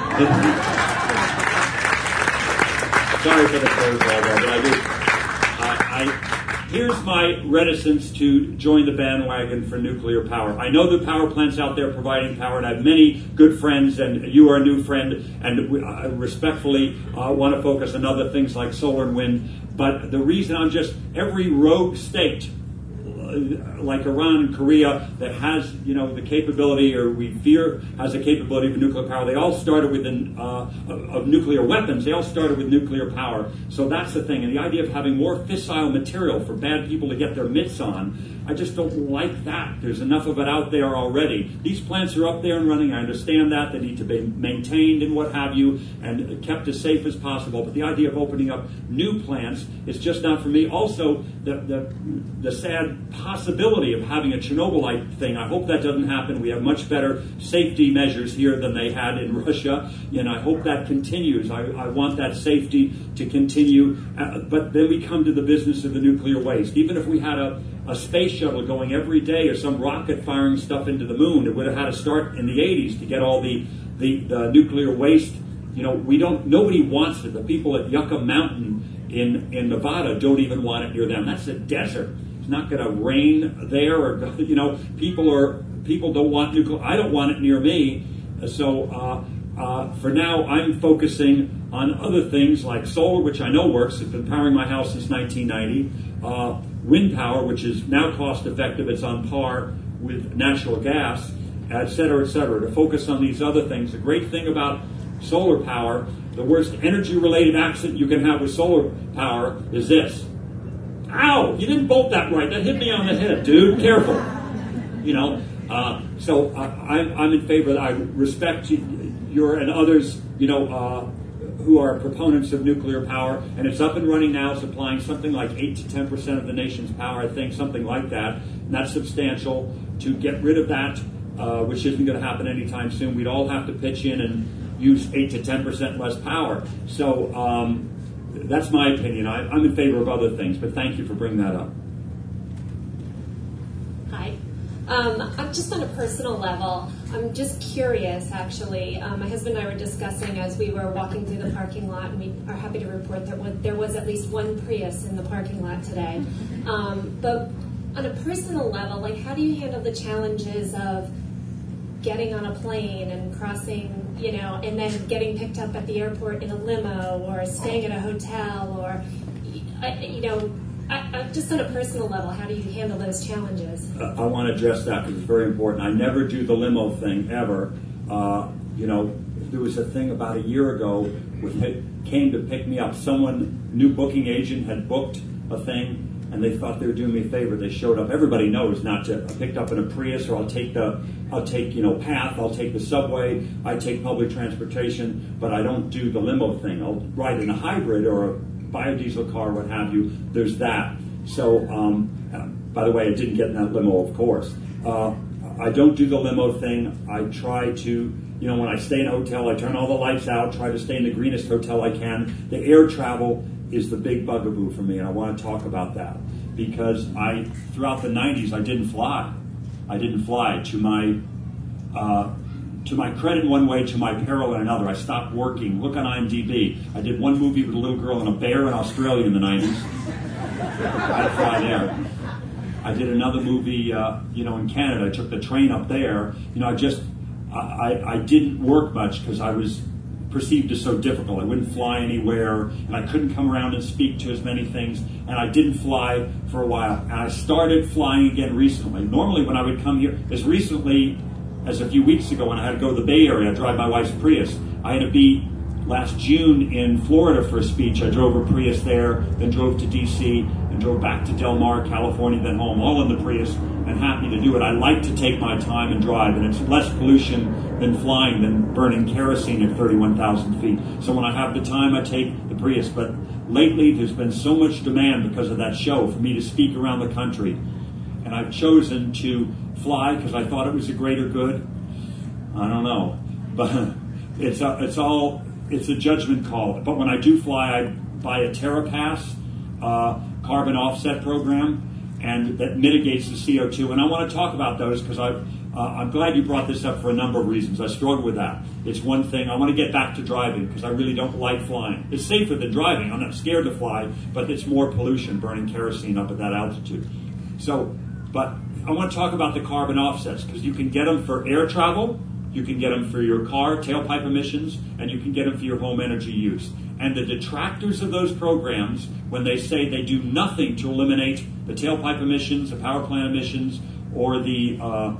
Sorry for the curveball, but I do. Here's my reticence to join the bandwagon for nuclear power. I know the power plants out there providing power, and I have many good friends, and you are a new friend, and I respectfully want to focus on other things like solar and wind. But the reason every rogue state, like Iran and Korea, that has the capability, or we fear has the capability of nuclear power, they all started with of nuclear weapons. They all started with nuclear power. So that's the thing. And the idea of having more fissile material for bad people to get their mitts on, I just don't like that. There's enough of it out there already. These plants are up there and running. I understand that. They need to be maintained and what have you, and kept as safe as possible. But the idea of opening up new plants is just not for me. Also, the sad possibility of having a Chernobyl-like thing, I hope that doesn't happen. We have much better safety measures here than they had in Russia, and I hope that continues. I want that safety to continue. But then we come to the business of the nuclear waste. Even if we had a space shuttle going every day, or some rocket firing stuff into the moon, it would have had to start in the 80s to get all the nuclear waste. Nobody wants it. The people at Yucca Mountain in Nevada don't even want it near them. That's a desert. It's not going to rain there, or people don't want nuclear. I don't want it near me. So for now, I'm focusing on other things like solar, which I know works. It's been powering my house since 1990. Wind power, which is now cost effective. It's on par with natural gas, et cetera, to focus on these other things. The great thing about solar power, the worst energy-related accident you can have with solar power is this. Ow! You didn't bolt that right. That hit me on the head, dude. Careful. You know. So I'm in favor. I respect your and others. You know. Who are proponents of nuclear power, and it's up and running now, supplying something like 8 to 10% of the nation's power, I think, something like that, and that's substantial. To get rid of that, which isn't going to happen anytime soon, we'd all have to pitch in and use 8 to 10% less power. So that's my opinion. I'm in favor of other things, but thank you for bringing that up. Hi. I'm just on a personal level. I'm just curious, actually. My husband and I were discussing as we were walking through the parking lot, and we are happy to report that there was at least one Prius in the parking lot today. But on a personal level, like, how do you handle the challenges of getting on a plane and crossing, you know, and then getting picked up at the airport in a limo, or staying at a hotel, or, you know, just on a personal level, how do you handle those challenges? I want to address that because it's very important. I never do the limo thing ever. You know, there was a thing about a year ago when it came to pick me up. Someone, new booking agent, had booked a thing, and they thought they were doing me a favor. They showed up. Everybody knows not to. I picked up in a Prius, or I'll take you know, PATH. I'll take the subway. I take public transportation, but I don't do the limo thing. I'll ride in a hybrid or a biodiesel car, what have you. There's that. So, by the way, I didn't get in that limo, of course. I don't do the limo thing. I try to, you know, when I stay in a hotel, I turn all the lights out, try to stay in the greenest hotel I can. The air travel is the big bugaboo for me, and I want to talk about that. Because throughout the 90s, I didn't fly. I didn't fly. To my credit in one way, to my peril in another. I stopped working. Look on IMDb. I did one movie with a little girl and a bear in Australia in the 90s. I'd fly there. I did another movie, you know, in Canada. I took the train up there. You know, I didn't work much because I was perceived as so difficult. I wouldn't fly anywhere, and I couldn't come around and speak to as many things, and I didn't fly for a while. And I started flying again recently. Normally when I would come here, as recently as a few weeks ago when I had to go to the Bay Area, I drive my wife's Prius. I had to be last June in Florida for a speech. I drove a Prius there, then drove to D.C., and drove back to Del Mar, California, then home, all in the Prius, and happy to do it. I like to take my time and drive, and it's less pollution than flying, than burning kerosene at 31,000 feet. So when I have the time, I take the Prius. But lately, there's been so much demand because of that show for me to speak around the country. And I've chosen to fly because I thought it was a greater good. I don't know. But it's a judgment call. But when I do fly, I buy a TerraPass carbon offset program, and that mitigates the CO2. And I want to talk about those because I'm glad you brought this up for a number of reasons. I struggle with that. It's one thing. I want to get back to driving because I really don't like flying. It's safer than driving. I'm not scared to fly, but it's more pollution, burning kerosene up at that altitude. So, but I want to talk about the carbon offsets because you can get them for air travel, you can get them for your car, tailpipe emissions, and you can get them for your home energy use. And the detractors of those programs, when they say they do nothing to eliminate the tailpipe emissions, the power plant emissions, or the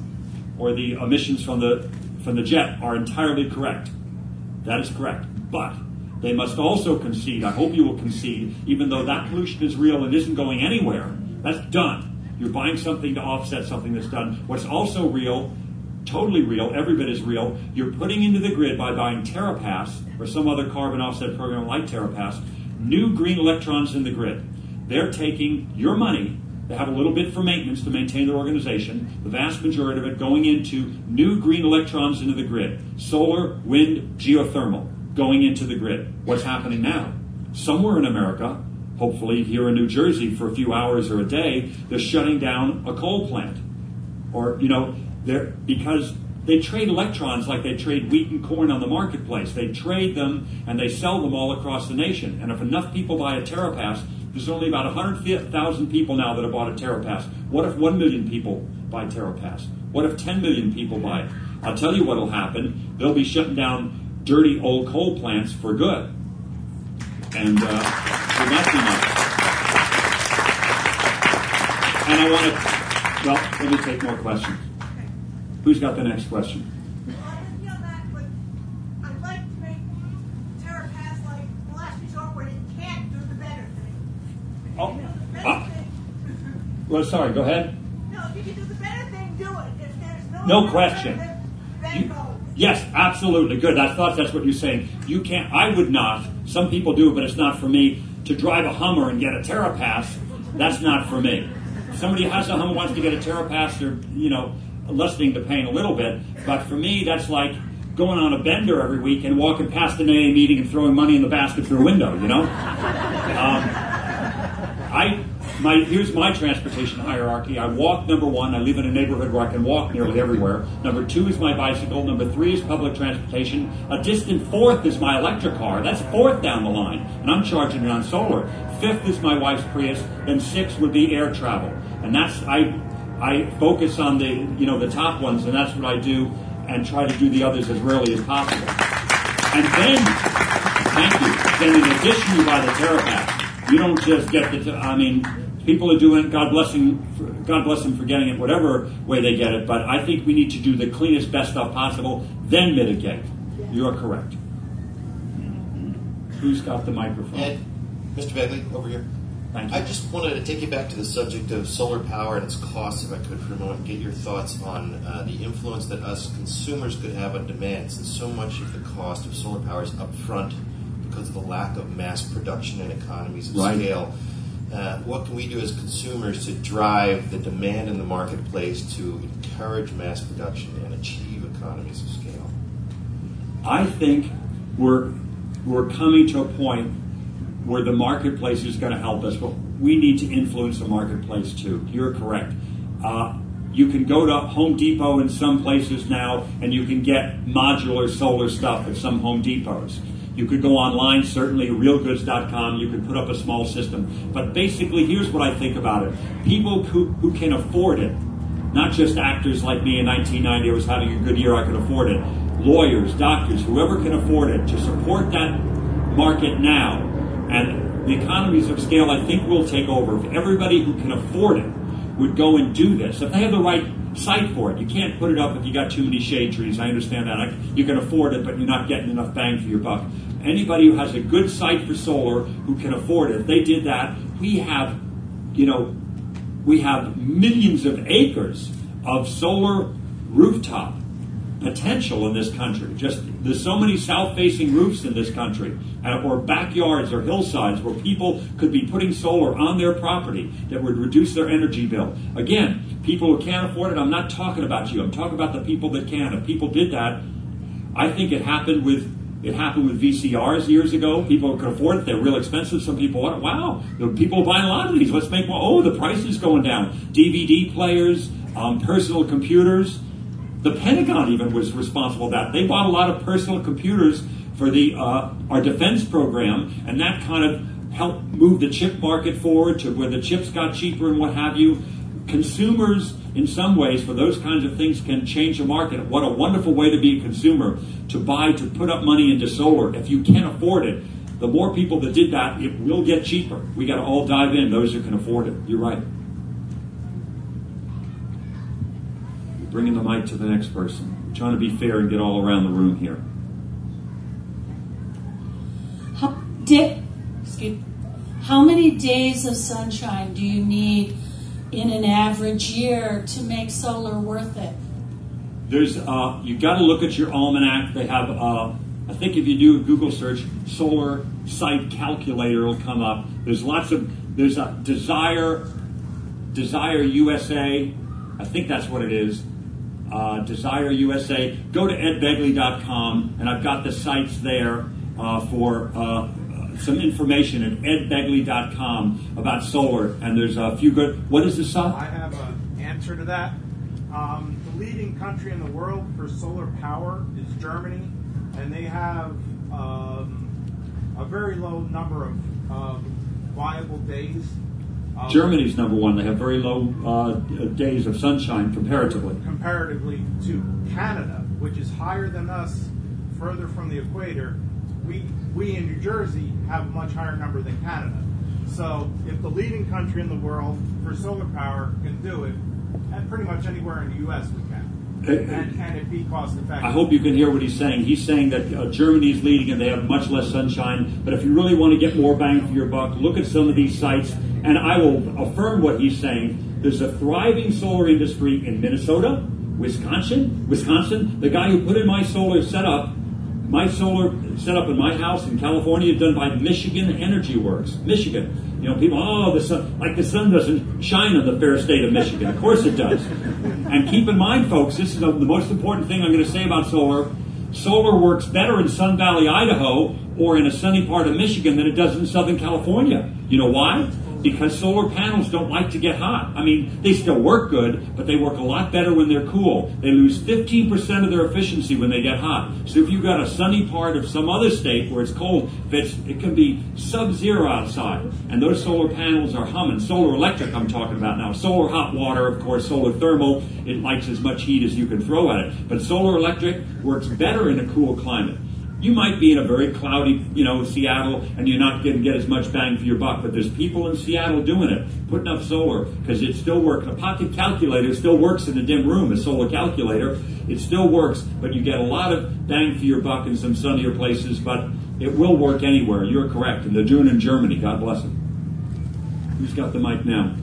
emissions from the jet, are entirely correct. That is correct. But they must also concede, I hope you will concede, even though that pollution is real and isn't going anywhere, that's done. You're buying something to offset something that's done. What's also real, totally real, every bit is real, you're putting into the grid by buying TerraPass or some other carbon offset program like TerraPass, new green electrons in the grid. They're taking your money, they have a little bit for maintenance to maintain their organization, the vast majority of it going into new green electrons into the grid. Solar, wind, geothermal going into the grid. What's happening now? Somewhere in America, hopefully here in New Jersey for a few hours or a day, they're shutting down a coal plant. Or, you know, because they trade electrons like they trade wheat and corn on the marketplace. They trade them and they sell them all across the nation. And if enough people buy a TerraPass, there's only about 100,000 people now that have bought a TerraPass. What if 1 million people buy TerraPass? What if 10 million people buy it? I'll tell you what will happen. They'll be shutting down dirty old coal plants for good. And will not be much. And I want to, well, let me take more questions. Who's got the next question? I didn't feel that, but I'd like to make TerraPass like the last resort where you can't do the better thing. Oh, Well, sorry, go ahead. No, if you can do the better thing, do it. If there's No question. then go. Yes, absolutely. Good. I thought that's what you're saying. You can't, I would not, some people do, but it's not for me, to drive a Hummer and get a TerraPass. That's not for me. If somebody has a Hummer, wants to get a TerraPass, they're, lessening the pain a little bit. But for me, that's like going on a bender every week and walking past an AA meeting and throwing money in the basket through a window, Here's my transportation hierarchy. I walk, number one. I live in a neighborhood where I can walk nearly everywhere. Number two is my bicycle. Number three is public transportation. A distant fourth is my electric car. That's fourth down the line, and I'm charging it on solar. Fifth is my wife's Prius. Then sixth would be air travel, and that's I focus on the top ones, and that's what I do, and try to do the others as rarely as possible. And then, thank you. Then in addition, you buy the TerraPass. You don't just get people are doing, God bless them for getting it whatever way they get it, but I think we need to do the cleanest, best stuff possible, then mitigate. You are correct. Who's got the microphone? Ed, Mr. Begley, over here. Thank you. I just wanted to take you back to the subject of solar power and its costs, if I could, for a moment, and get your thoughts on the influence that us consumers could have on demand, since so much of the cost of solar power is upfront because of the lack of mass production and economies of scale. What can we do as consumers to drive the demand in the marketplace to encourage mass production and achieve economies of scale? I think we're coming to a point where the marketplace is going to help us, but we need to influence the marketplace too. You're correct. You can go to Home Depot in some places now, and you can get modular solar stuff at some Home Depots. You could go online, certainly, realgoods.com. You could put up a small system. But basically, here's what I think about it. People who can afford it, not just actors like me in 1990, I was having a good year, I could afford it. Lawyers, doctors, whoever can afford it, to support that market now. And the economies of scale, I think, will take over. If everybody who can afford it would go and do this, if they have the right site for it. You can't put it up if you got too many shade trees. I understand that. You can afford it, but you're not getting enough bang for your buck. Anybody who has a good site for solar who can afford it, if they did that, we have millions of acres of solar rooftop potential in this country. There's so many south-facing roofs in this country, or backyards or hillsides where people could be putting solar on their property that would reduce their energy bill. Again, people who can't afford it, I'm not talking about you. I'm talking about the people that can. If people did that, I think it happened with VCRs years ago. People could afford it. They're real expensive. Some people want it. Wow, people are buying a lot of these. Let's make one. Oh, the price is going down. DVD players, personal computers. The Pentagon even was responsible for that. They bought a lot of personal computers for our defense program, and that kind of helped move the chip market forward to where the chips got cheaper and what have you. Consumers, in some ways, for those kinds of things can change the market. What a wonderful way to be a consumer, to put up money into solar. If you can't afford it, the more people that did that, it will get cheaper. We got to all dive in, those who can afford it. You're right. Bringing the mic to the next person. We're trying to be fair and get all around the room here. How many days of sunshine do you need in an average year to make solar worth it? There's you got to look at your almanac. They have I think if you do a Google search, solar site calculator will come up. There's a Desire USA. I think that's what it is. Desire USA. Go to edbegley.com, and I've got the sites there for some information at edbegley.com about solar. And there's a few good. What is the site? I have an answer to that. The leading country in the world for solar power is Germany, and they have a very low number of viable days. Germany's number one. They have very low days of sunshine comparatively. Comparatively to Canada, which is higher than us, further from the equator. We in New Jersey have a much higher number than Canada. So if the leading country in the world for solar power can do it, and pretty much anywhere in the U.S. we can. And it be cost effective. I hope you can hear what he's saying. He's saying that Germany's leading and they have much less sunshine. But if you really want to get more bang for your buck, look at some of these sites. And I will affirm what he's saying. There's a thriving solar industry in Minnesota, Wisconsin. The guy who put in my solar setup in my house in California, done by Michigan Energy Works. Michigan. You know, people, the sun doesn't shine on the fair state of Michigan. Of course it does. And keep in mind, folks, this is the most important thing I'm going to say about solar. Solar works better in Sun Valley, Idaho, or in a sunny part of Michigan than it does in Southern California. You know why? Because solar panels don't like to get hot. I mean, they still work good, but they work a lot better when they're cool. They lose 15% of their efficiency when they get hot. So if you've got a sunny part of some other state where it's cold, it can be sub-zero outside. And those solar panels are humming. Solar electric I'm talking about now. Solar hot water, of course, solar thermal, it likes as much heat as you can throw at it. But solar electric works better in a cool climate. You might be in a very cloudy, Seattle, and you're not going to get as much bang for your buck. But there's people in Seattle doing it, putting up solar, because it still works. A pocket calculator still works in a dim room, a solar calculator. It still works, but you get a lot of bang for your buck in some sunnier places, but it will work anywhere. You're correct. And they're doing it in Germany. God bless them. Who's got the mic now?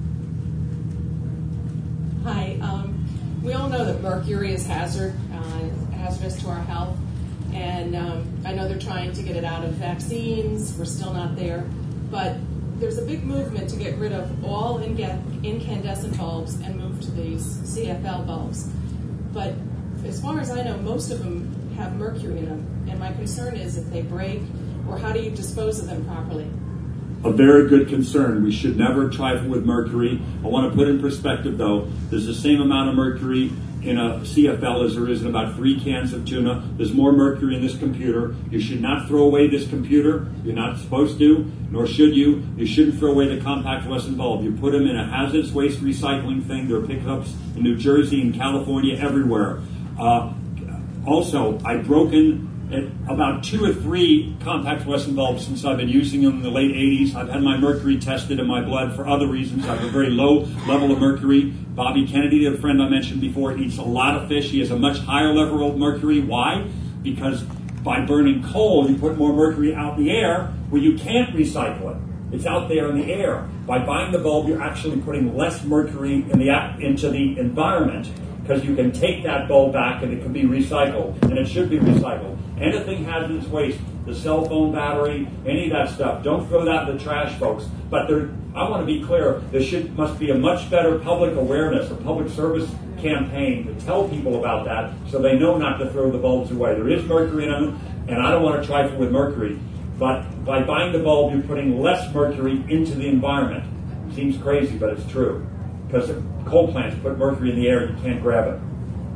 Hi. We all know that mercury is hazardous to our health. And I know they're trying to get it out of vaccines. We're still not there. But there's a big movement to get rid of all incandescent bulbs and move to these CFL bulbs. But as far as I know, most of them have mercury in them. And my concern is if they break, or how do you dispose of them properly? A very good concern. We should never trifle with mercury. I want to put in perspective, though, there's the same amount of mercury in a CFL as there is in about 3 cans of tuna. There's more mercury in this computer. You should not throw away this computer. You're not supposed to, nor should you. You shouldn't throw away the compact fluorescent bulb. You put them in a hazardous waste recycling thing. There are pickups in New Jersey and California, everywhere. Also, I've broken about 2 or 3 compact fluorescent bulbs since I've been using them in the late 80s. I've had my mercury tested in my blood for other reasons. I have a very low level of mercury. Bobby Kennedy, the friend I mentioned before, eats a lot of fish. He has a much higher level of mercury. Why? Because by burning coal, you put more mercury out in the air where you can't recycle it. It's out there in the air. By buying the bulb, you're actually putting less mercury into the environment, because you can take that bulb back and it can be recycled, and it should be recycled. Anything hazardous waste, the cell phone battery, any of that stuff, don't throw that in the trash, folks. But I want to be clear, there must be a much better public awareness, a public service campaign to tell people about that so they know not to throw the bulbs away. There is mercury in them, and I don't want to trifle with mercury. But by buying the bulb, you're putting less mercury into the environment. It seems crazy, but it's true. Because coal plants put mercury in the air and you can't grab it.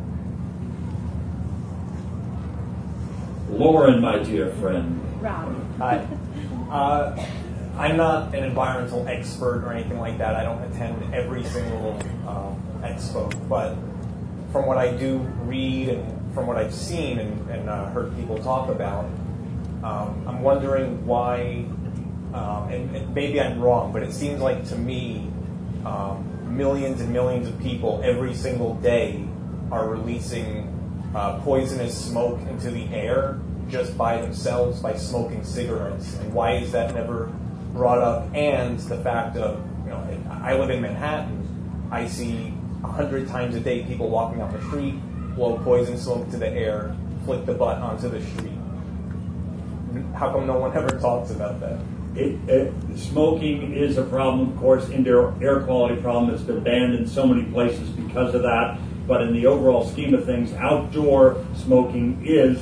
Lauren, my dear friend. Rob. Hi. I'm not an environmental expert or anything like that. I don't attend every single expo. But from what I do read and from what I've seen and heard people talk about, I'm wondering why, and maybe I'm wrong, but it seems like to me, millions and millions of people every single day are releasing poisonous smoke into the air just by themselves by smoking cigarettes. And why is that never brought up? And the fact of, I live in Manhattan. I see 100 times a day people walking down the street, blow poison smoke to the air, flick the butt onto the street. How come no one ever talks about that? Smoking is a problem, of course, indoor air quality problem that's been banned in so many places because of that. But in the overall scheme of things, outdoor smoking is,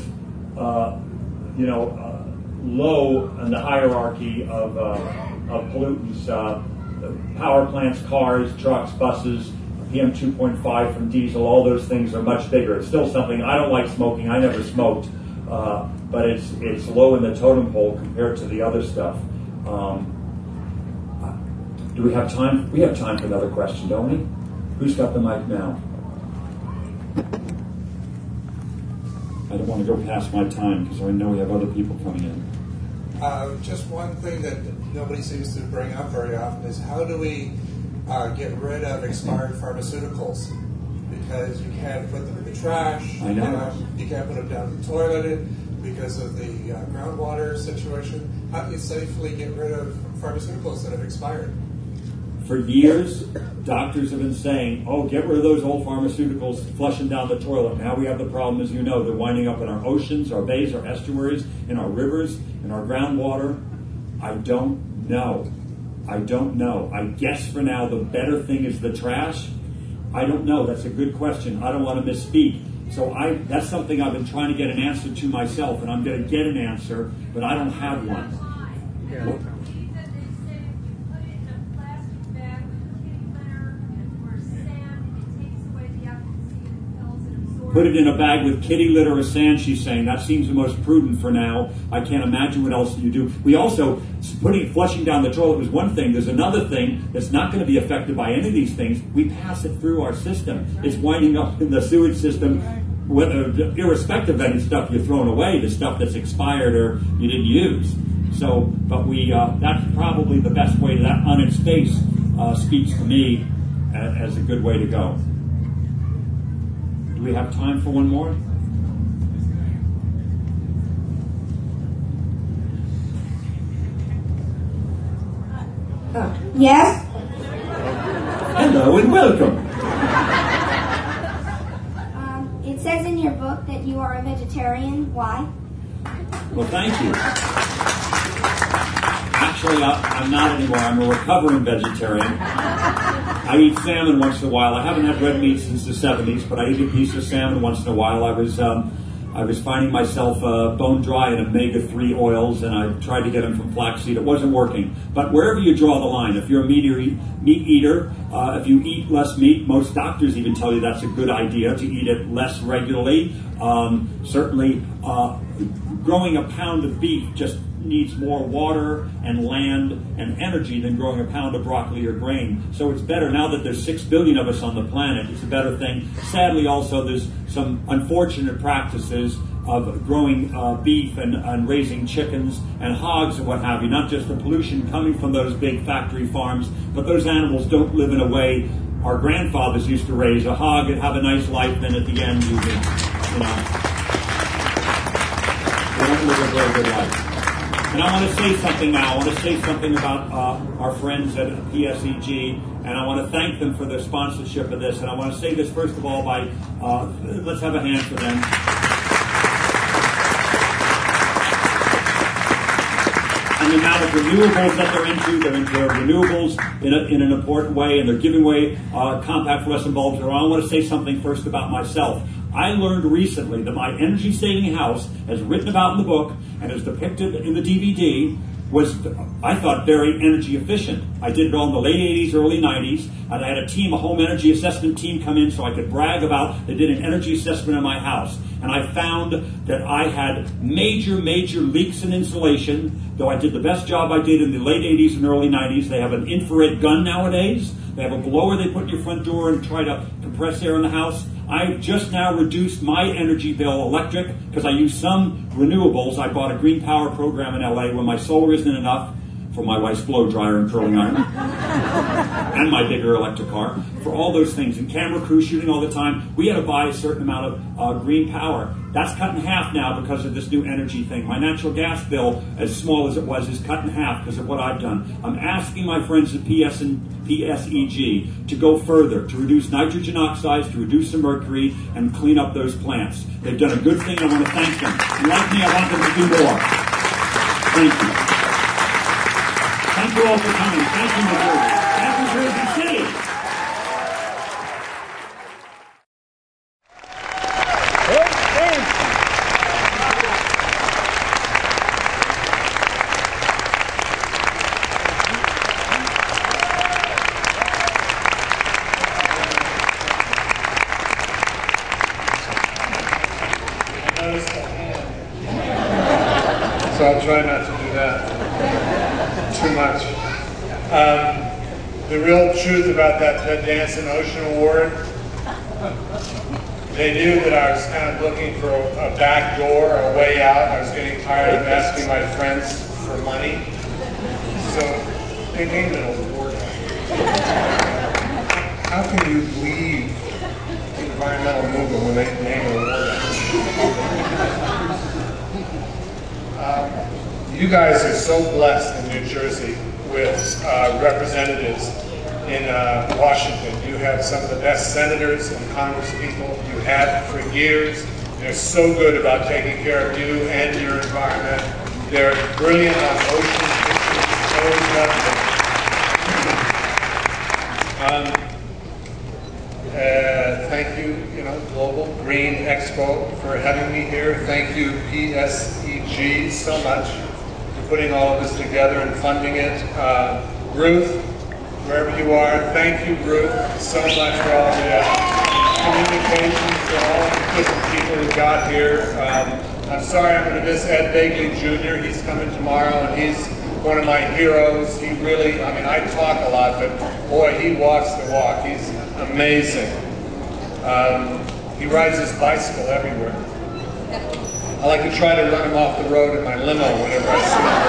low in the hierarchy of pollutants. Power plants, cars, trucks, buses, PM 2.5 from diesel, all those things are much bigger. It's still something, I don't like smoking, I never smoked, but it's low in the totem pole compared to the other stuff. Do we have time? We have time for another question, don't we? Who's got the mic now? I don't want to go past my time because I know we have other people coming in. Just one thing that nobody seems to bring up very often is how do we get rid of expired pharmaceuticals? Because you can't put them in the trash. I know. You can't put them down the toilet because of the groundwater situation. How do you safely get rid of pharmaceuticals that have expired? For years, doctors have been saying, oh, get rid of those old pharmaceuticals, flush them down the toilet. Now we have the problem, as you know, they're winding up in our oceans, our bays, our estuaries, in our rivers, in our groundwater. I don't know. I don't know. I guess for now the better thing is the trash. I don't know. That's a good question. I don't want to misspeak. So that's something I've been trying to get an answer to myself, and I'm going to get an answer, but I don't have one. Yeah. Put it in a bag with kitty litter or sand, she's saying. That seems the most prudent for now. I can't imagine what else you do. We also, flushing down the toilet was one thing. There's another thing that's not going to be affected by any of these things. We pass it through our system. It's winding up in the sewage system, whether, irrespective of any stuff you're throwing away, the stuff that's expired or you didn't use. So, but that's probably the best way. That on its face speaks to me as a good way to go. Do we have time for one more? Yes? Hello and welcome. It says in your book that you are a vegetarian. Why? Well, thank you. Actually, I'm not anymore. I'm a recovering vegetarian. I eat salmon once in a while. I haven't had red meat since the 70s, but I eat a piece of salmon once in a while. I was finding myself bone dry in omega-3 oils, and I tried to get them from flaxseed. It wasn't working. But wherever you draw the line, if you're a meat eater, if you eat less meat, most doctors even tell you that's a good idea to eat it less regularly. Certainly, growing a pound of beef just needs more water and land and energy than growing a pound of broccoli or grain. So it's better now that there's 6 billion of us on the planet. It's a better thing. Sadly, also, there's some unfortunate practices of growing beef and raising chickens and hogs and what have you. Not just the pollution coming from those big factory farms, but those animals don't live in a way our grandfathers used to raise a hog and have a nice life, and at the end, they don't live a very good life. And I want to say something now. I want to say something about our friends at PSEG, and I want to thank them for their sponsorship of this. And I want to say this first of all by, let's have a hand for them. And the amount of renewables that they're into renewables in an important way, and they're giving away compact fluorescent bulbs. And I want to say something first about myself. I learned recently that my energy-saving house, as written about in the book and as depicted in the DVD, was, I thought, very energy efficient. I did it all in the late 80s, early 90s, and I had a team, a home energy assessment team come in so I could brag about they did an energy assessment in my house. And I found that I had major leaks in insulation, though I did the best job I did in the late 80s and early 90s. They have an infrared gun nowadays. They have a blower they put in your front door and try to compress air in the house. I've just now reduced my energy bill electric because I use some renewables. I bought a green power program in LA when my solar isn't enough for my wife's blow dryer and curling iron and my bigger electric car. For all those things, and camera crew shooting all the time, we had to buy a certain amount of green power. That's cut in half now because of this new energy thing. My natural gas bill, as small as it was, is cut in half because of what I've done. I'm asking my friends at PSEG to go further, to reduce nitrogen oxides, to reduce the mercury, and clean up those plants. They've done a good thing. I want to thank them. And like me, I want them to do more. Thank you. Thank you all for coming. Thank you, New Jersey. Thank you, Jersey City. So I'll try not to do that too much. The real truth about that Ted Danson Ocean Award, they knew that I was kind of looking for a back door, a way out. I was getting tired of asking my friends for money. So they named it an award. How can you leave the environmental movement when they name an award? You guys are so blessed in New Jersey with representatives in Washington. You have some of the best senators and congresspeople. You have for years. They're so good about taking care of you and your environment. They're brilliant on ocean issues. Thank you, Global Green Expo for having me here. Thank you, PSEG, so much for putting all of this together and funding it. Ruth, wherever you are, thank you, Ruth, so much for all the communications, for all the different people who got here. I'm sorry I'm going to miss Ed Begley Jr. He's coming tomorrow, and he's one of my heroes. He really, I talk a lot, but boy, he walks the walk. He's amazing. He rides his bicycle everywhere. I like to try to run him off the road in my limo whenever I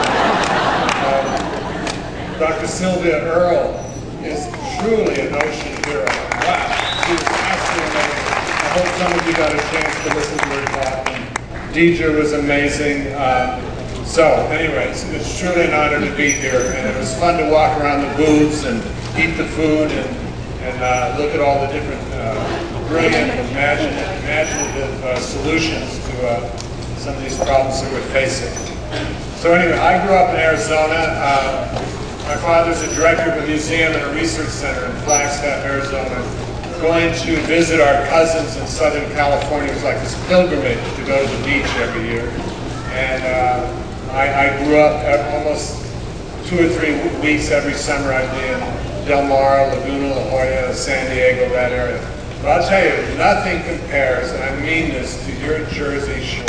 see him. Dr. Sylvia Earle is truly an ocean hero. Wow, she was absolutely amazing. I hope some of you got a chance to listen to her talk. Deidre was amazing. So, anyways, it's truly an honor to be here, and it was fun to walk around the booths and eat the food and look at all the different brilliant, imaginative solutions to some of these problems that we're facing. So anyway, I grew up in Arizona. My father's a director of a museum and a research center in Flagstaff, Arizona. Going to visit our cousins in Southern California was like this pilgrimage to go to the beach every year. And I grew up almost 2 or 3 weeks every summer. I'd be in Del Mar, Laguna, La Jolla, San Diego, that area. But I'll tell you, nothing compares, and I mean this, to your Jersey Shore.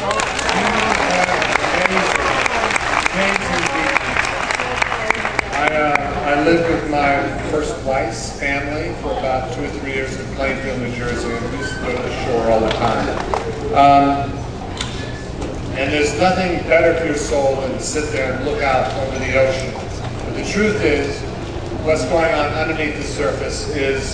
I lived with my first wife's family for about 2 or 3 years in Plainfield, New Jersey, and we used to go to the shore all the time. And there's nothing better for your soul than to sit there and look out over the ocean. But the truth is, what's going on underneath the surface is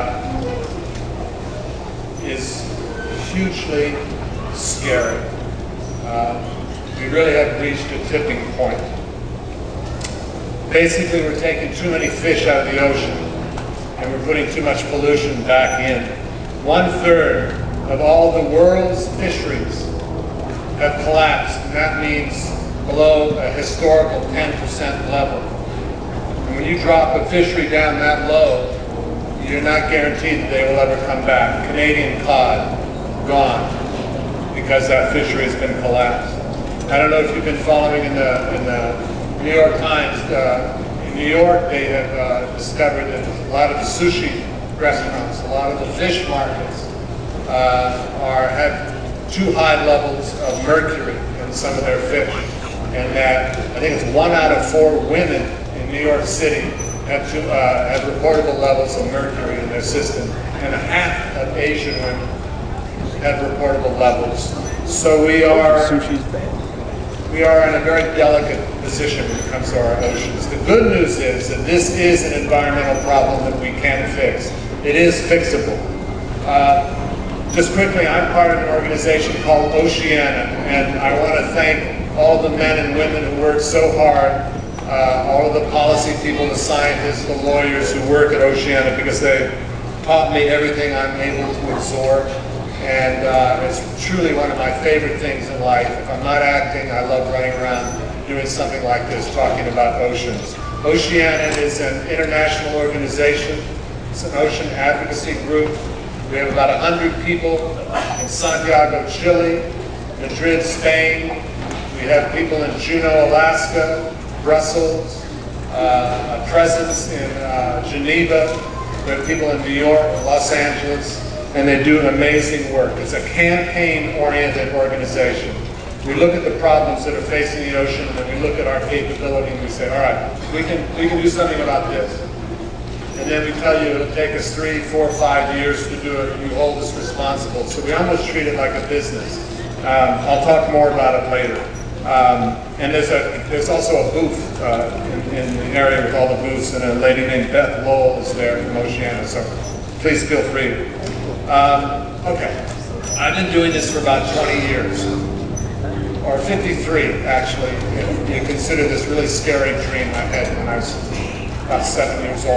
hugely scary. We really have reached a tipping point. Basically, we're taking too many fish out of the ocean, and we're putting too much pollution back in. 1/3 of all the world's fisheries have collapsed, and that means below a historical 10% level. And when you drop a fishery down that low, you're not guaranteed that they will ever come back. Canadian cod, gone, because that fishery has been collapsed. I don't know if you've been following in the New York Times. In New York, they have discovered that a lot of the sushi restaurants, a lot of the fish markets have too high levels of mercury in some of their fish, and that I think it's 1 out of 4 women in New York City have reportable levels of mercury in their system, and half of Asian women have reportable levels. So we are in a very delicate position when it comes to our oceans. The good news is that this is an environmental problem that we can fix. It is fixable. Just quickly, I'm part of an organization called Oceana, and I want to thank all the men and women who work so hard, all of the policy people, the scientists, the lawyers who work at Oceana, because they taught me everything I'm able to absorb. And it's truly one of my favorite things in life. If I'm not acting, I love running around doing something like this, talking about oceans. Oceana is an international organization. It's an ocean advocacy group. We have about 100 people in Santiago, Chile, Madrid, Spain. We have people in Juneau, Alaska, Brussels, a presence in Geneva. We have people in New York, Los Angeles, and they do amazing work. It's a campaign-oriented organization. We look at the problems that are facing the ocean, and then we look at our capability, and we say, all right, we can do something about this. And then we tell you it'll take us 3, 4, 5 years to do it. You hold us responsible. So we almost treat it like a business. I'll talk more about it later. And there's also a booth in the area with all the booths, and a lady named Beth Lowell is there from Oceana. So please feel free. Okay, I've been doing this for about 20 years, or 53 actually, if you consider this really scary dream I had when I was about 7 years old.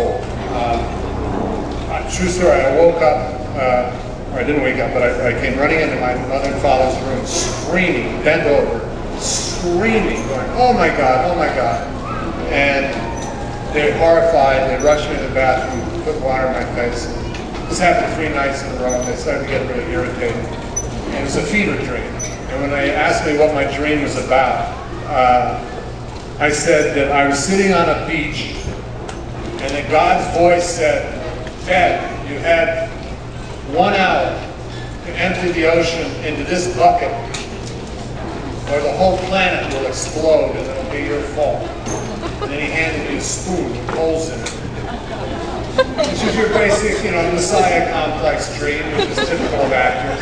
True story, I woke up, or I didn't wake up, but I came running into my mother and father's room screaming, bent over, screaming, going, oh my God, oh my God. And they're horrified, they rushed me to the bathroom, put water in my face. This happened 3 nights in a row, and they started to get really irritated. And it was a fever dream. And when they asked me what my dream was about, I said that I was sitting on a beach, and that God's voice said, Ed, you had 1 hour to empty the ocean into this bucket, or the whole planet will explode and it'll be your fault. And then he handed me a spoon with holes in it. Which is your basic, Messiah complex dream, which is typical of actors.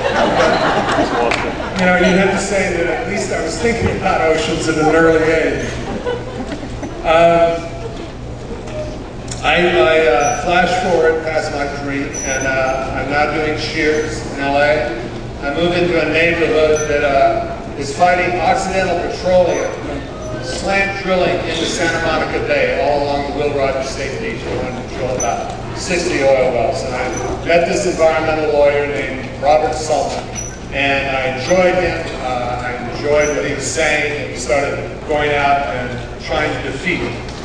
You'd have to say that at least I was thinking about oceans at an early age. I flash forward past my dream, and I'm now doing Cheers in LA. I move into a neighborhood that is fighting Occidental Petroleum slant drilling into Santa Monica Bay all along the Will Rogers State Beach. We wanted to drill about 60 oil wells. And I met this environmental lawyer named Robert Sullivan, and I enjoyed him. I enjoyed what he was saying, and we started going out and trying to defeat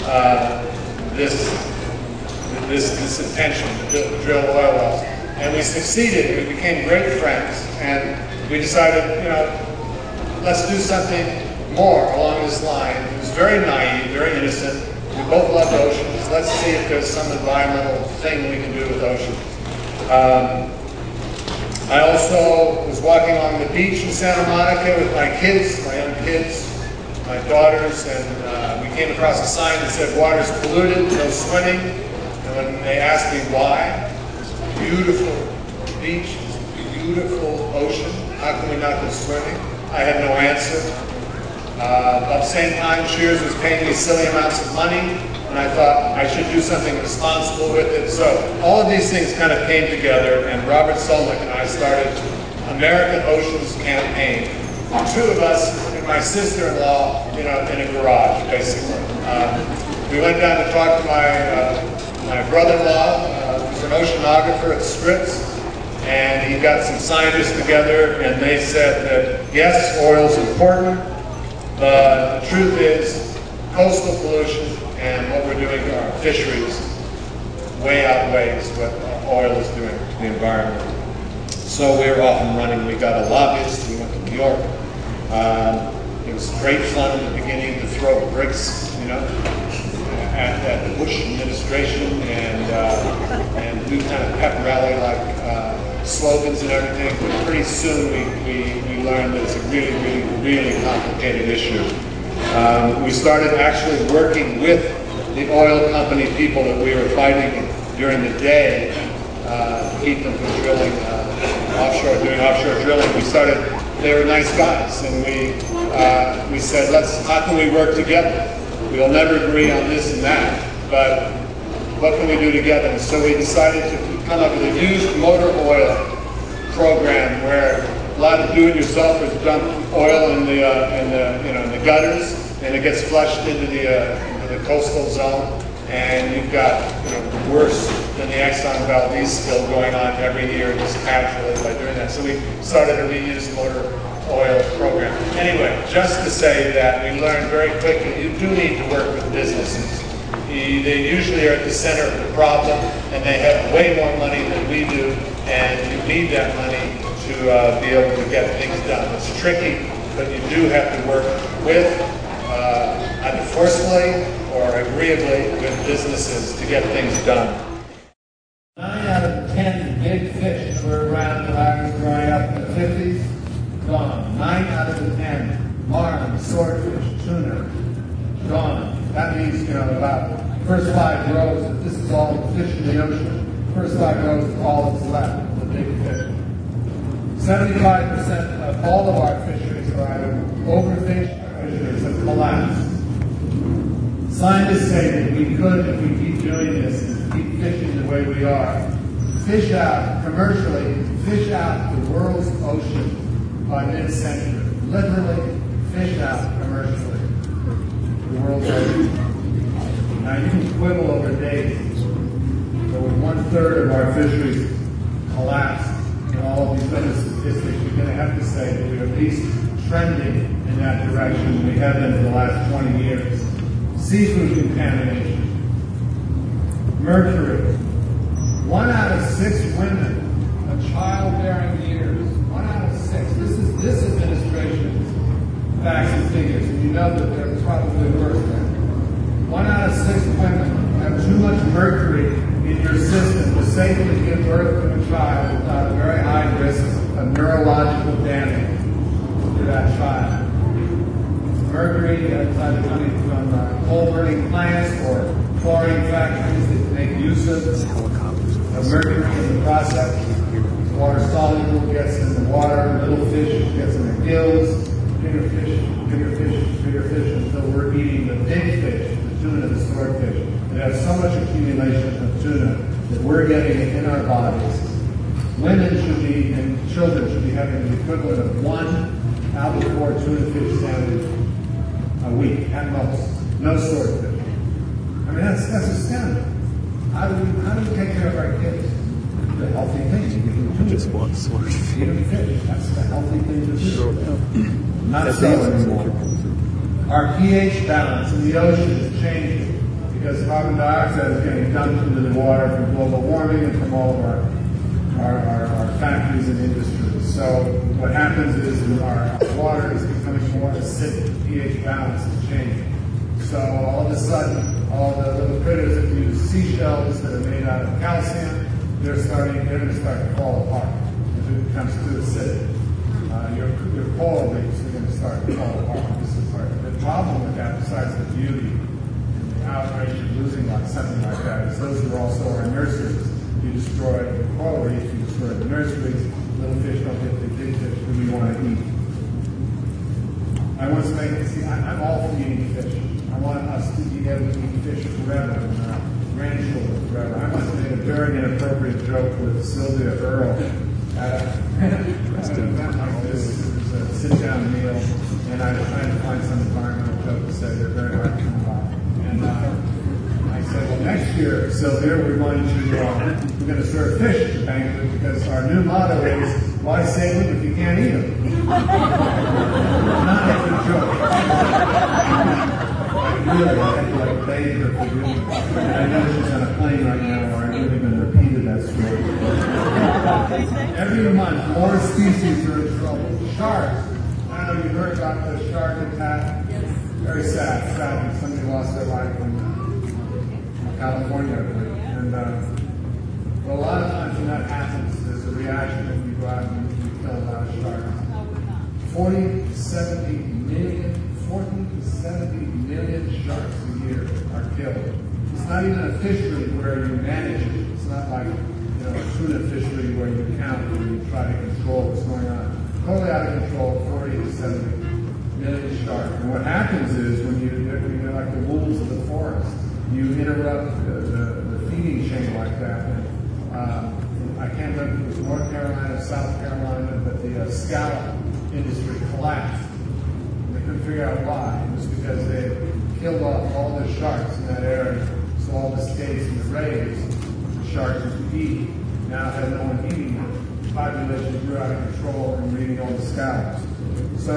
this intention to drill oil wells. And we succeeded. We became great friends, and we decided, let's do something more along this line. It was very naive, very innocent. We both loved oceans. Let's see if there's some environmental thing we can do with oceans. I also was walking along the beach in Santa Monica with my kids, my young kids, my daughters, and we came across a sign that said water's polluted, no swimming. And when they asked me why, this beautiful beach, this beautiful ocean, how can we not go swimming? I had no answer. At the same time, Cheers was paying me silly amounts of money, and I thought I should do something responsible with it. So all of these things kind of came together, and Robert Solnick and I started American Oceans Campaign. 2 of us and my sister-in-law, in a garage, basically. We went down to talk to my brother-in-law, who's an oceanographer at Scripps, and he got some scientists together, and they said that yes, oil's important. The truth is, coastal pollution and what we're doing to our fisheries way outweighs what oil is doing to the environment. So we were off and running. We got a lobbyist. We went to New York. It was great fun in the beginning to throw bricks, at the Bush administration and do kind of pep rally-like slogans and everything. But pretty soon we learned that it's a really, really, really complicated issue. We started actually working with the oil company people that we were fighting during the day to keep them from drilling doing offshore drilling. They were nice guys, and we said, how can we work together? We'll never agree on this and that, but what can we do together? And so we decided to come up with a used motor oil program where a lot of do-it-yourselfers dump oil in the gutters, and it gets flushed into the coastal zone, and you've got worse than the Exxon Valdez spill going on every year just casually by doing that. So we started a reused motor oil program. Anyway, just to say that we learned very quickly you do need to work with businesses. They usually are at the center of the problem, and they have way more money than we do, and you need that money to be able to get things done. It's tricky, but you do have to work with, either forcefully or agreeably with businesses to get things done. 9 out of 10 big fish that were around when I was growing up in the 50s, gone. 9 out of the 10. Marlin, swordfish, tuna, gone. That means, about the first 5 rows, if this is all the fish in the ocean, first 5 rows is all that's left, the big fish. 75% of all of our fisheries are either overfished or fisheries have collapsed. Scientists say that we could, if we keep doing this, and keep fishing the way we are, fish out, commercially, fish out the world's ocean by mid-century. Literally, fish out commercially the world's ocean. Now, you can quibble over dates, So when 1/3 of our fisheries collapse and all of these other statistics, you're going to have to say that we're at least trending in that direction. We have been for the last 20 years. Seafood contamination. Mercury. 1 out of 6 women of childbearing years. 1 out of 6. This is this administration's facts and figures, and you know that they're probably worse than 1 out of 6 women have too much mercury in your system to safely give birth to a child without a very high risk of neurological damage to that child. Mercury is either coming from coal-burning plants or chlorine factories that make use of mercury in the process. Water soluble gets in the water, little fish gets in the gills, bigger fish, until we're eating the big fish, the tuna, the swordfish. It has so much accumulation of tuna that we're getting it in our bodies. Women should be, and children should be having the equivalent of 1 albacore tuna fish sandwich a week at most. No swordfish. I mean, that's astounding. How do we take care of our kids? The healthy thing. You can do just one swordfish. Eat them fish. That's the healthy thing to do. Not so anymore. Our pH balance in the ocean is changing because carbon dioxide is getting dumped into the water from global warming and from all of our factories and industries. So what happens is our water is becoming more acidic. The pH balance is changing. So all of a sudden, all the little critters that use seashells that are made out of calcium, they're going to start to fall apart if it becomes too acidic. Your coral reefs are going to start to fall apart. This is the problem with that, besides the beauty and the outrage of losing something like that, is those are also our nurseries. You destroy the coral reef, you destroy the nurseries, little fish don't get the big fish that we want to eat. I'm all for eating fish. I want us to be able to eat fish forever and our grandchildren forever. I must have made a very inappropriate joke with Sylvia Earle at an event like this. It was a sit-down meal, and I was trying to find some environmental joke to say they're very hard to come by. And I said, well, next year, Sylvia, we're going to serve fish at the banquet because our new motto is, why save them if you can't eat them? Not a good joke. Really, I had to beg her for doing it. And I know she's on a plane right now where I haven't even repeated that story. Every month, more species are in trouble. Sharks. I don't know if you heard about the shark attack. Yes. Very sad. Sadly, somebody lost their life in California, I believe. And but a lot of times when that happens, there's a reaction when you go out and you kill a lot of sharks. 40 to 70 million sharks a year are killed. It's not even a fishery where you manage it. It's not like a tuna fishery where you count and you try to control what's going on. Totally out of control, 40 to 70 million sharks. And what happens is when you're like the wolves of the forest, you interrupt the feeding chain like that. And, I can't remember if it was North Carolina, South Carolina, but the scallop industry collapsed. They couldn't figure out why. It was because they killed off all the sharks in that area. So all the skates and the rays, the sharks used to eat, now have no one eating them. The population grew out of control and we're eating all the scallops. So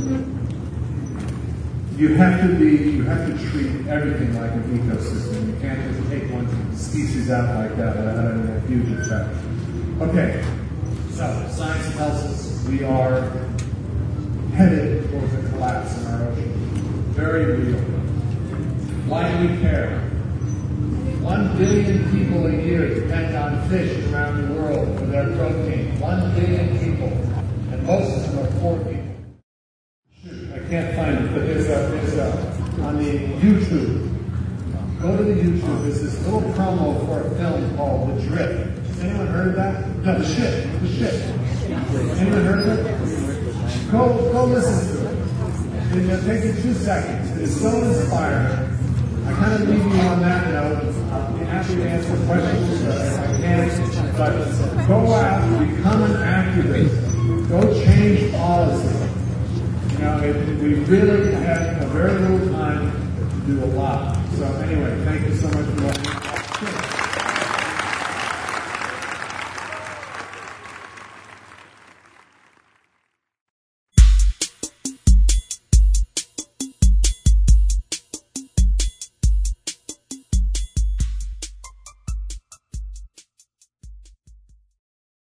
you have to treat everything like an ecosystem. You can't just take one species out like that without having a huge effect. Okay, so science tells us we are headed towards a collapse in our ocean. Very real. Why do we care? 1 billion people a year depend on fish around the world for their protein. 1 billion people. And most of them are poor people. Shoot, I can't find it, but there's on the YouTube. Go to the YouTube. There's this little promo for a film called The Drip. Has anyone heard of that? No, The Ship. Anyone heard of it? Go listen to it. It'll take you 2 seconds. It's so inspiring. I kind of leave you on that note. I'll be happy to answer questions if I can. But go out and become an activist. Go change policy. We really have a very little time to do a lot. So anyway, thank you so much for watching.